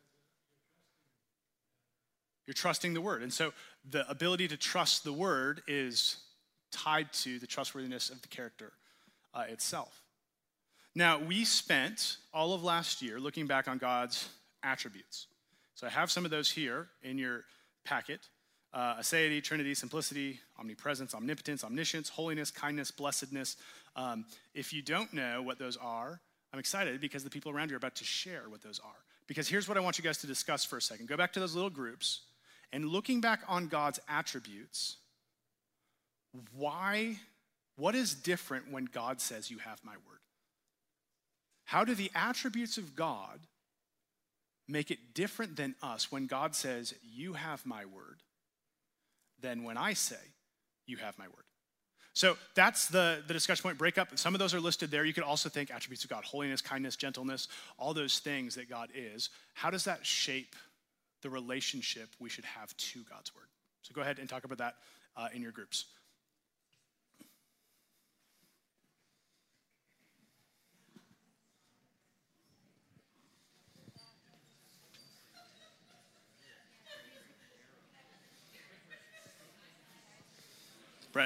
[SPEAKER 1] You're trusting the word. And so the ability to trust the word is tied to the trustworthiness of the character uh, itself. Now, we spent all of last year looking back on God's attributes. So I have some of those here in your packet. Uh, aseity, Trinity, simplicity, omnipresence, omnipotence, omniscience, holiness, kindness, blessedness. Um, if you don't know what those are, I'm excited because the people around you are about to share what those are. Because here's what I want you guys to discuss for a second. Go back to those little groups, and looking back on God's attributes, why, what is different when God says, you have my word? How do the attributes of God make it different than us when God says, you have my word, than when I say, you have my word? So that's the, the discussion point. Break up. Some of those are listed there. You could also think attributes of God, holiness, kindness, gentleness, all those things that God is. How does that shape the relationship we should have to God's word? So go ahead and talk about that uh, in your groups. Brett.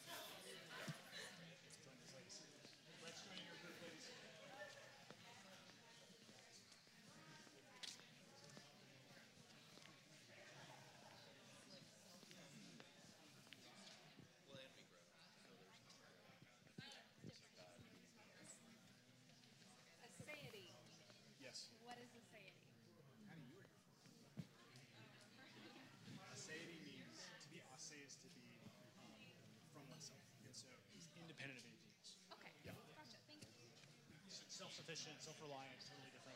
[SPEAKER 4] Aseity.
[SPEAKER 1] Yes.
[SPEAKER 4] What is aseity?
[SPEAKER 1] Aseity means, to be ase is to be um, from oneself. And so it's independent of anything else.
[SPEAKER 4] Okay.
[SPEAKER 1] Yeah.
[SPEAKER 4] Gotcha. Thank you.
[SPEAKER 1] Self-sufficient, self-reliant, totally different.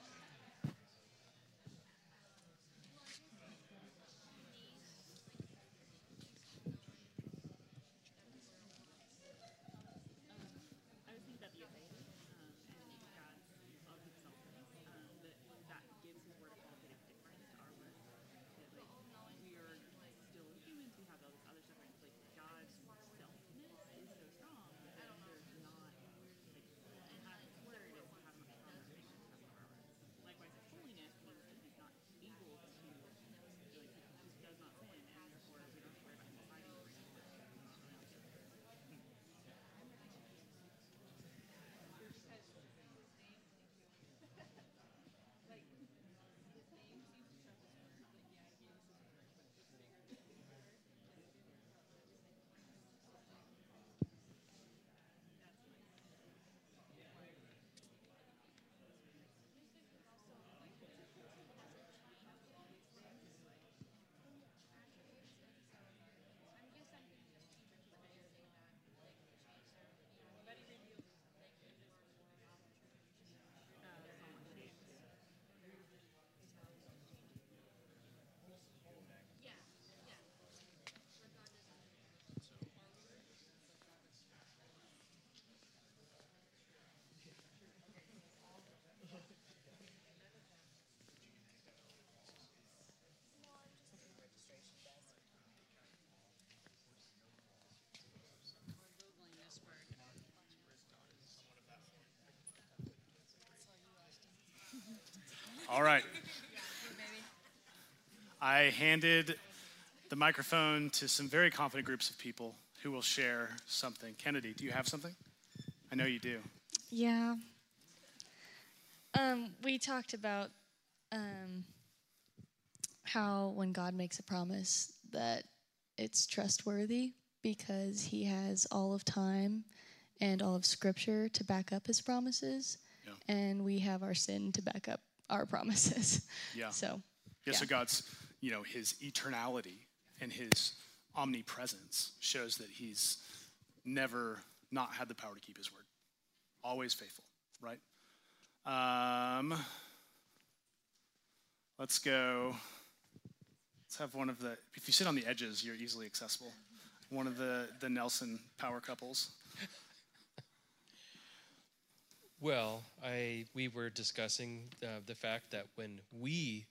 [SPEAKER 5] I would think that the aseity um, and God's of himself, um, that that gives his word a qualitative difference to our word. That, like, we are still humans, we have all this other stuff, and it's like God's selfness is so strong that there's not, like, to have his word is to have much stronger things than to have our words. Likewise, his holiness means that he's not able to, like, he does not sin, and therefore we don't have to worry about him deciding to bring his word.
[SPEAKER 1] All right. I handed the microphone to some very confident groups of people who will share something. Kennedy, do you have something? I know you do.
[SPEAKER 6] Yeah. Um, we talked about um, how when God makes a promise that it's trustworthy because he has all of time and all of Scripture to back up his promises,
[SPEAKER 1] Yeah.
[SPEAKER 6] and we have our sin to back up our promises.
[SPEAKER 1] Yeah.
[SPEAKER 6] So,
[SPEAKER 1] Yeah,
[SPEAKER 6] yeah.
[SPEAKER 1] so God's, you know, his eternality and his omnipresence shows that he's never not had the power to keep his word. Always faithful, right? Um, let's go Let's have one of the, if you sit on the edges, you're easily accessible. One of the, the Nelson power couples.
[SPEAKER 7] Well, I we were discussing uh, the fact that when we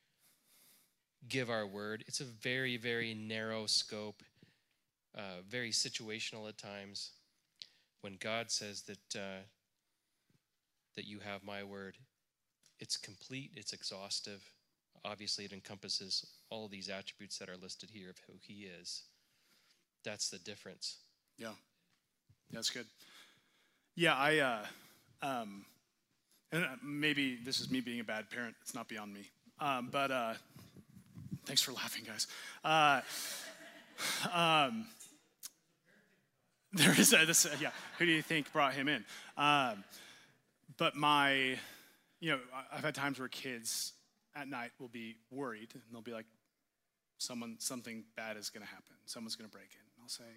[SPEAKER 7] give our word, it's a very, very narrow scope, uh, very situational at times. When God says that uh, that you have my word, it's complete, it's exhaustive. Obviously, it encompasses all of these attributes that are listed here of who he is. That's the difference.
[SPEAKER 1] Yeah, that's good. Yeah, I, uh, um, and maybe this is me being a bad parent. It's not beyond me. Um, but uh, thanks for laughing, guys. Uh, um, there is a, this, uh, yeah, who do you think brought him in? Um, but my, you know, I've had times where kids at night will be worried, and they'll be like, someone, something bad is going to happen. Someone's going to break in. And I'll say,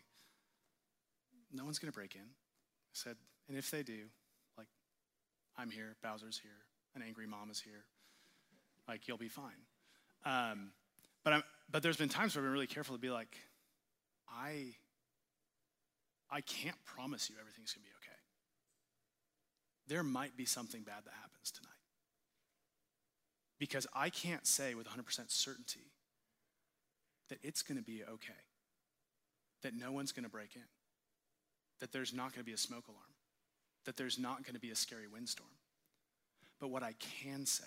[SPEAKER 1] no one's going to break in. I said, and if they do, like, I'm here, Bowser's here, an angry mom is here. Like, you'll be fine. Um, but I'm, but there's been times where I've been really careful to be like, I, I can't promise you everything's going to be okay. There might be something bad that happens tonight. Because I can't say with one hundred percent certainty that it's going to be okay, that no one's going to break in, that there's not going to be a smoke alarm, that there's not going to be a scary windstorm. But what I can say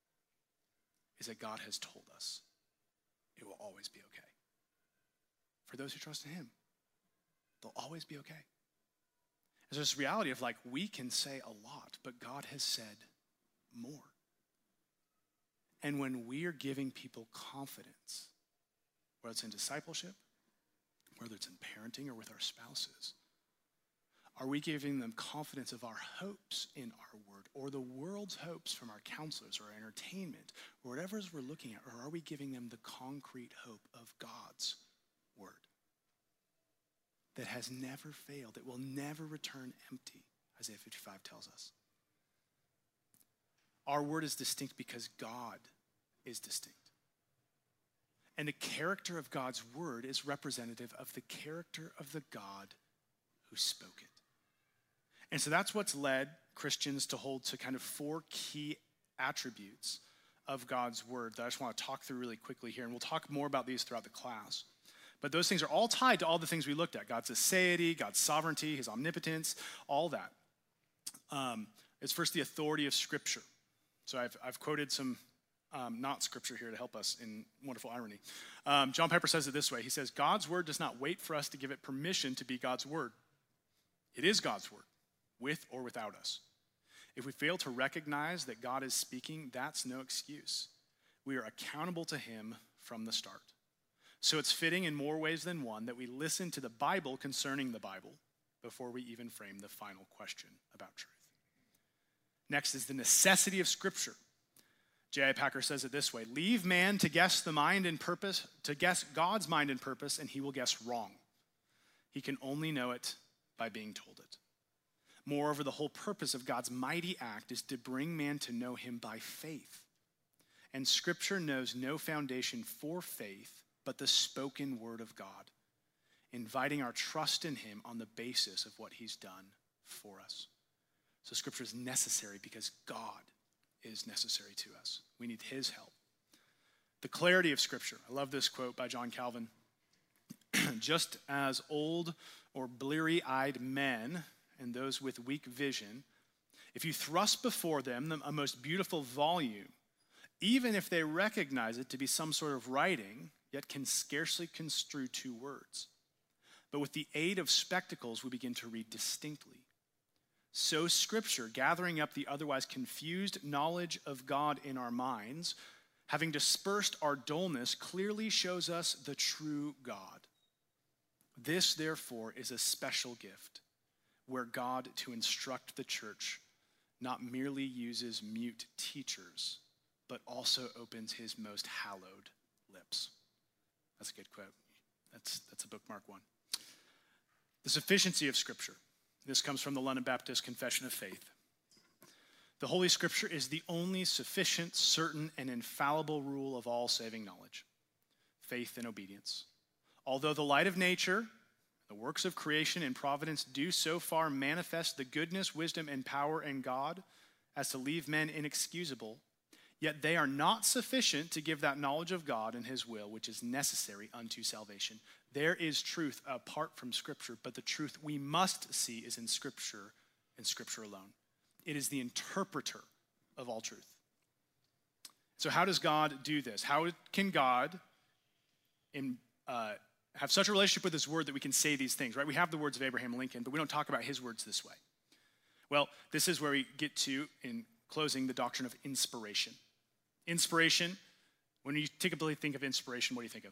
[SPEAKER 1] is that God has told us it will always be okay. For those who trust in him, they'll always be okay. There's this reality of like, we can say a lot, but God has said more. And when we are giving people confidence, whether it's in discipleship, whether it's in parenting or with our spouses, are we giving them confidence of our hopes in our word or the world's hopes from our counselors or our entertainment or whatever it is we're looking at, or are we giving them the concrete hope of God's word that has never failed, that will never return empty, Isaiah fifty-five tells us. Our word is distinct because God is distinct. And the character of God's word is representative of the character of the God who spoke it. And so that's what's led Christians to hold to kind of four key attributes of God's word that I just want to talk through really quickly here. And we'll talk more about these throughout the class. But those things are all tied to all the things we looked at. God's aseity, God's sovereignty, his omnipotence, all that. Um, it's first the authority of Scripture. So I've, I've quoted some um, not Scripture here to help us in wonderful irony. Um, John Piper says it this way. He says, God's word does not wait for us to give it permission to be God's word. It is God's word, with or without us. If we fail to recognize that God is speaking, that's no excuse. We are accountable to him from the start. So it's fitting in more ways than one that we listen to the Bible concerning the Bible before we even frame the final question about truth. Next is the necessity of Scripture. J I Packer says it this way: leave man to guess the mind and purpose, to guess God's mind and purpose, and he will guess wrong. He can only know it by being told it. Moreover, the whole purpose of God's mighty act is to bring man to know him by faith. And Scripture knows no foundation for faith but the spoken word of God, inviting our trust in him on the basis of what he's done for us. So Scripture is necessary because God is necessary to us. We need his help. The clarity of Scripture. I love this quote by John Calvin. Just as old or bleary-eyed men and those with weak vision, if you thrust before them a most beautiful volume, even if they recognize it to be some sort of writing, yet can scarcely construe two words. But with the aid of spectacles, we begin to read distinctly. So Scripture, gathering up the otherwise confused knowledge of God in our minds, having dispersed our dullness, clearly shows us the true God. This, therefore, is a special gift, where God, to instruct the church, not merely uses mute teachers, but also opens his most hallowed lips. That's a good quote. That's, that's a bookmark one. The sufficiency of Scripture. This comes from the London Baptist Confession of Faith. The Holy Scripture is the only sufficient, certain, and infallible rule of all saving knowledge. faith, and obedience. Although the light of nature, the works of creation and providence do so far manifest the goodness, wisdom, and power in God as to leave men inexcusable, yet they are not sufficient to give that knowledge of God and his will, which is necessary unto salvation. There is truth apart from Scripture, but the truth we must see is in Scripture and Scripture alone. It is the interpreter of all truth. So how does God do this? How can God in, uh, have such a relationship with his word that we can say these things, right? We have the words of Abraham Lincoln, but we don't talk about his words this way. Well, this is where we get to, in closing, the doctrine of inspiration. Inspiration, when you typically think of inspiration, what do you think of?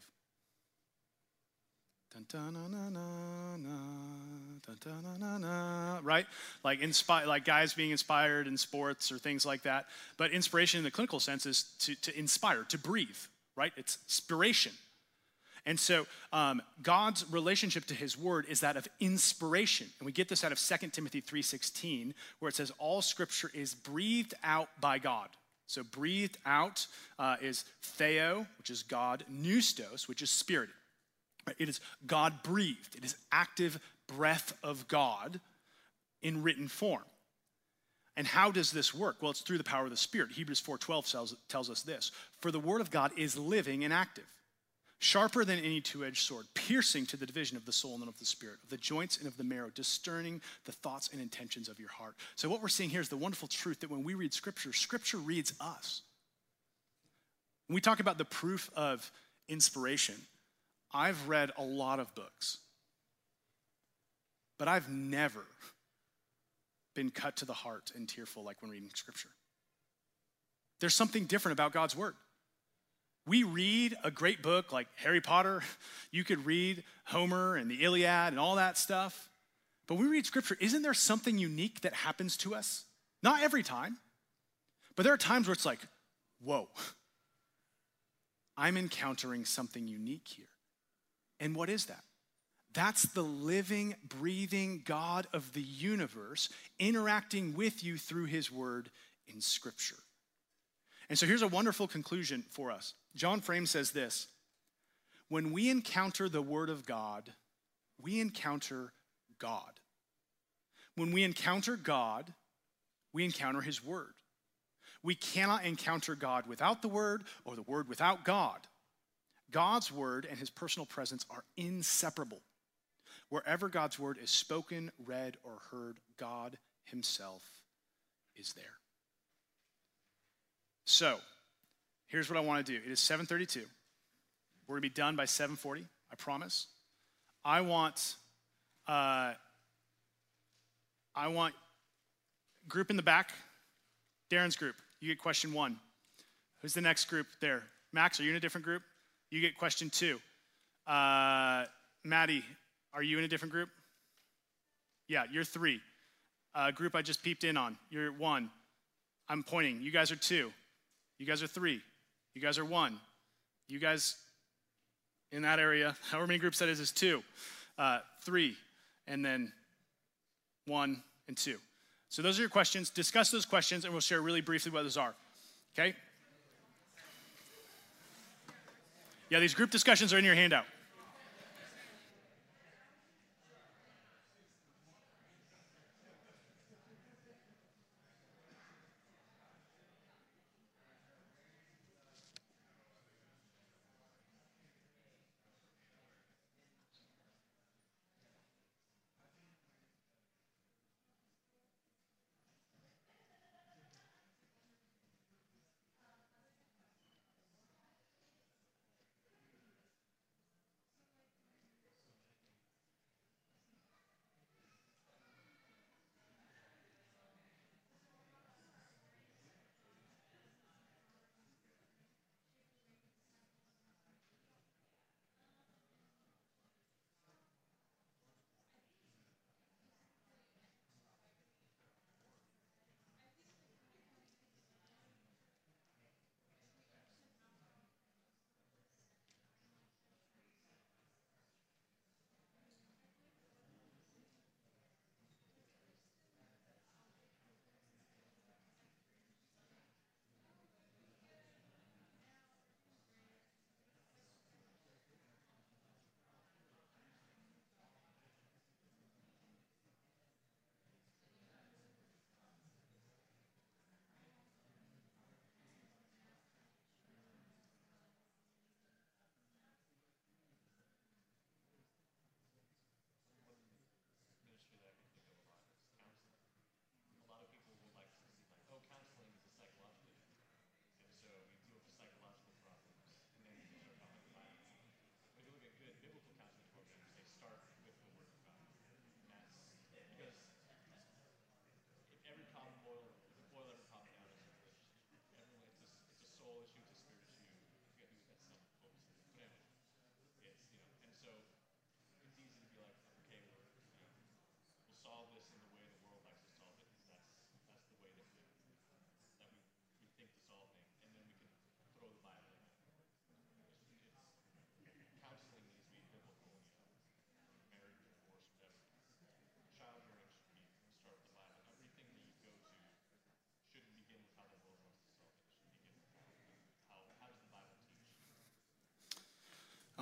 [SPEAKER 1] Dun, dun, na, na, na, na, dun, dun, na, na, na, right? Like, inspi- like guys being inspired in sports or things like that. But inspiration in the clinical sense is to, to inspire, to breathe, right? It's spiration. And so um, God's relationship to his word is that of inspiration. And we get this out of Second Timothy three sixteen, where it says, all scripture is breathed out by God. So breathed out uh, is theo, which is God, pneustos, which is spirit. It is God-breathed. It is active breath of God in written form. And how does this work? Well, it's through the power of the Spirit. Hebrews four twelve tells, tells us this. For the word of God is living and active, sharper than any two-edged sword, piercing to the division of the soul and of the spirit, of the joints and of the marrow, discerning the thoughts and intentions of your heart. So what we're seeing here is the wonderful truth that when we read Scripture, Scripture reads us. When we talk about the proof of inspiration, I've read a lot of books, but I've never been cut to the heart and tearful like when reading Scripture. There's something different about God's word. We read a great book like Harry Potter. You could read Homer and the Iliad and all that stuff. But when we read Scripture, isn't there something unique that happens to us? Not every time, but there are times where it's like, whoa, I'm encountering something unique here. And what is that? That's the living, breathing God of the universe interacting with you through his word in Scripture. And so here's a wonderful conclusion for us. John Frame says this: when we encounter the word of God, we encounter God. When we encounter God, we encounter his word. We cannot encounter God without the word or the word without God. God's word and his personal presence are inseparable. Wherever God's word is spoken, read, or heard, God himself is there. So, here's what I want to do. It is seven thirty-two. We're going to be done by seven forty, I promise. I want, uh, I want group in the back, Darren's group. You get question one. Who's the next group there? Max, are you in a different group? You get question two. Uh, Maddie, are you in a different group? Yeah, you're three. Uh, group I just peeped in on, you're one. I'm pointing. You guys are two. You guys are three. You guys are one. You guys in that area, however many groups that is, is two. Uh, three, and then one and two. So those are your questions. Discuss those questions, and we'll share really briefly what those are. Okay? Yeah, these group discussions are in your handout.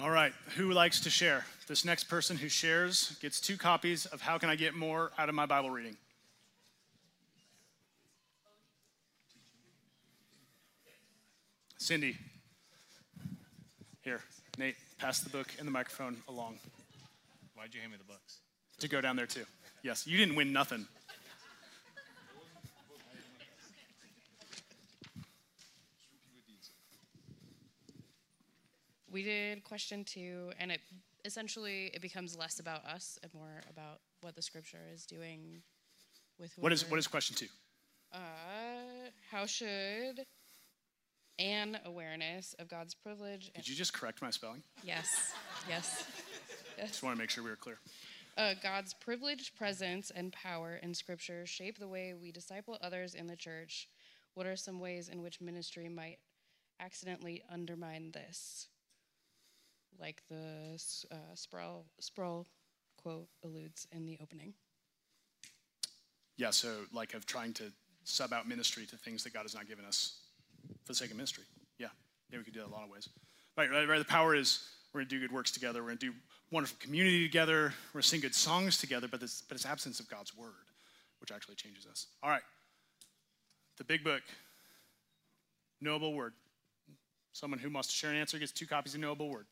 [SPEAKER 1] All right, who likes to share? This next person who shares gets two copies of How Can I Get More Out of My Bible Reading? Cindy. Here, Nate, pass the book and the microphone along.
[SPEAKER 2] Why'd you hand me the books?
[SPEAKER 1] To go down there too. Yes, you didn't win nothing.
[SPEAKER 8] We did question two, and it essentially it becomes less about us and more about what the scripture is doing with whoever.
[SPEAKER 1] What is what is question two?
[SPEAKER 8] Uh, how should an awareness of God's privilege and
[SPEAKER 1] Did you just correct my spelling?
[SPEAKER 8] yes, yes,
[SPEAKER 1] Just want to make sure we were clear.
[SPEAKER 8] uh, God's privileged presence and power in Scripture shape the way we disciple others in the church? What are some ways in which ministry might accidentally undermine this? Like the uh, Sproul, Sproul quote alludes in the opening.
[SPEAKER 1] Yeah, so like of trying to sub out ministry to things that God has not given us for the sake of ministry. Yeah, yeah, we could do that in a lot of ways. Right, right, right. The power is we're going to do good works together. We're going to do wonderful community together. We're going to sing good songs together, but it's, but it's absence of God's word, which actually changes us. All right, the big book, Knowable Word. Someone who wants to share an answer gets two copies of Knowable Word.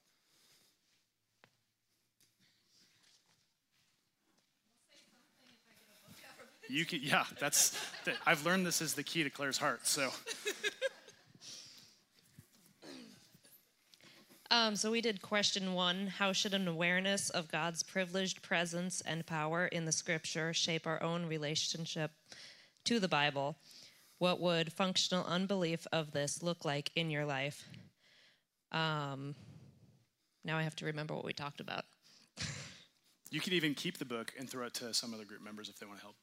[SPEAKER 1] You can, yeah, that's, I've learned this is the key to Claire's heart, so.
[SPEAKER 9] Um, so we did question one, how should an awareness of God's privileged presence and power in the scripture shape our own relationship to the Bible? What would functional unbelief of this look like in your life? Um, now I have to remember what we talked about.
[SPEAKER 1] You could even keep the book and throw it to some other group members if they want to help.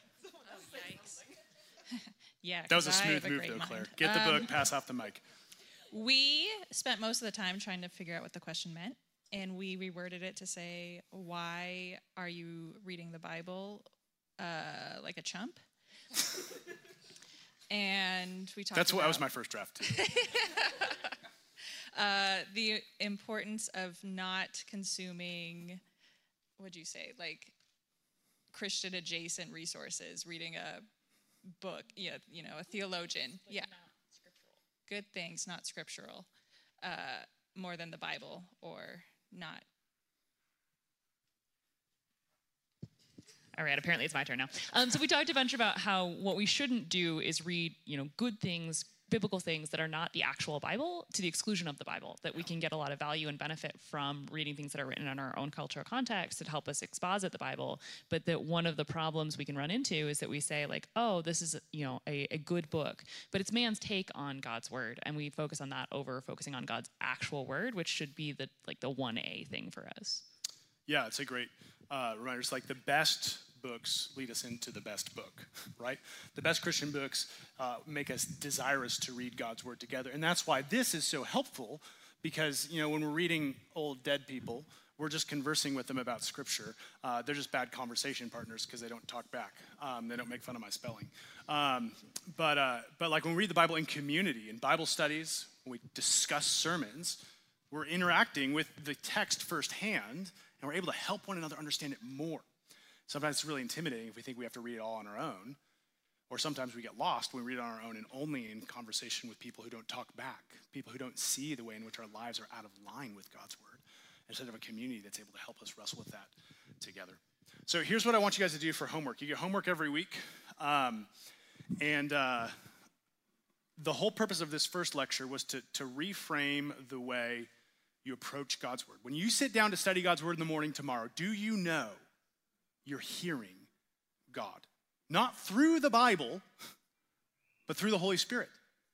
[SPEAKER 10] Yeah,
[SPEAKER 1] That was a
[SPEAKER 10] 'cause I
[SPEAKER 1] smooth
[SPEAKER 10] have a
[SPEAKER 1] move,
[SPEAKER 10] great
[SPEAKER 1] though, Claire.
[SPEAKER 10] mind.
[SPEAKER 1] Get the
[SPEAKER 10] Um,
[SPEAKER 1] book, pass off the mic.
[SPEAKER 10] We spent most of the time trying to figure out what the question meant, and we reworded it to say, why are you reading the Bible uh, like a chump? And we talked
[SPEAKER 1] That's what that was
[SPEAKER 10] about
[SPEAKER 1] my first draft, too.
[SPEAKER 10] uh, the importance of not consuming, what'd you say, like Christian adjacent resources, reading a book, yeah, you know, a theologian.
[SPEAKER 8] Like
[SPEAKER 10] yeah.
[SPEAKER 8] not scriptural.
[SPEAKER 10] Good things, not scriptural, uh, more than the Bible, or not.
[SPEAKER 5] All right, apparently it's my turn now. Um, so we talked a bunch about how what we shouldn't do is read, you know, good things, biblical things that are not the actual Bible to the exclusion of the Bible, that we can get a lot of value and benefit from reading things that are written in our own cultural context that help us exposit the Bible, but that one of the problems we can run into is that we say like, oh, this is, you know, a, a good book, but it's man's take on God's word, and we focus on that over focusing on God's actual word, which should be the like the one A thing for us.
[SPEAKER 1] Yeah, it's a great uh, reminder. It's like the best books lead us into the best book, right? The best Christian books uh, make us desirous to read God's word together. And that's why this is so helpful, because, you know, when we're reading old dead people, we're just conversing with them about scripture. Uh, they're just bad conversation partners because they don't talk back. Um, they don't make fun of my spelling. Um, but, uh, but like when we read the Bible in community, in Bible studies, when we discuss sermons, we're interacting with the text firsthand, and we're able to help one another understand it more. Sometimes it's really intimidating if we think we have to read it all on our own, or sometimes we get lost when we read it on our own and only in conversation with people who don't talk back, people who don't see the way in which our lives are out of line with God's word, instead of a community that's able to help us wrestle with that together. So here's what I want you guys to do for homework. You get homework every week, um, and uh, the whole purpose of this first lecture was to, to reframe the way you approach God's word. When you sit down to study God's word in the morning tomorrow, do you know you're hearing God? Not through the Bible, but through the Holy Spirit.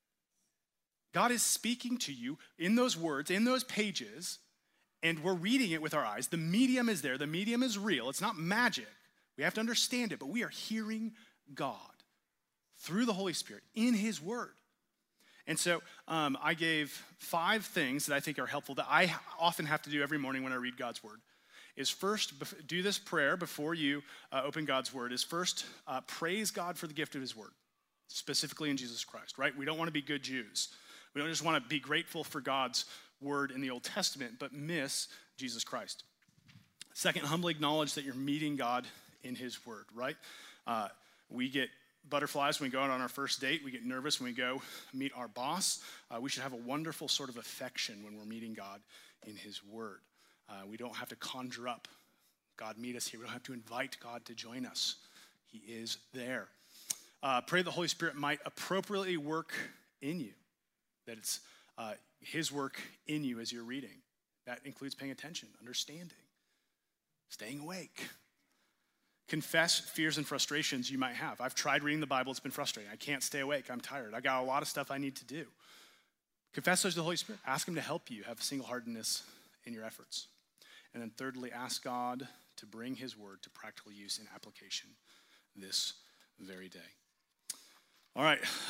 [SPEAKER 1] God is speaking to you in those words, in those pages, and we're reading it with our eyes. The medium is there. The medium is real. It's not magic. We have to understand it, but we are hearing God through the Holy Spirit in his word. And so um, I gave five things that I think are helpful that I often have to do every morning when I read God's word. Is first, do this prayer before you uh, open God's word, is first uh, praise God for the gift of his word, specifically in Jesus Christ, right? We don't want to be good Jews. We don't just want to be grateful for God's word in the Old Testament, but miss Jesus Christ. Second, humbly acknowledge that you're meeting God in his word, right? Uh, we get butterflies when we go out on our first date. We get nervous when we go meet our boss. Uh, we should have a wonderful sort of affection when we're meeting God in his word. Uh, we don't have to conjure up God meet us here. We don't have to invite God to join us. He is there. Uh, pray the Holy Spirit might appropriately work in you, that it's uh, his work in you as you're reading. That includes paying attention, understanding, staying awake. Confess fears and frustrations you might have. I've tried reading the Bible. It's been frustrating. I can't stay awake. I'm tired. I got a lot of stuff I need to do. Confess those to the Holy Spirit. Ask him to help you have single-heartedness in your efforts. And then thirdly, ask God to bring his word to practical use and application this very day. All right.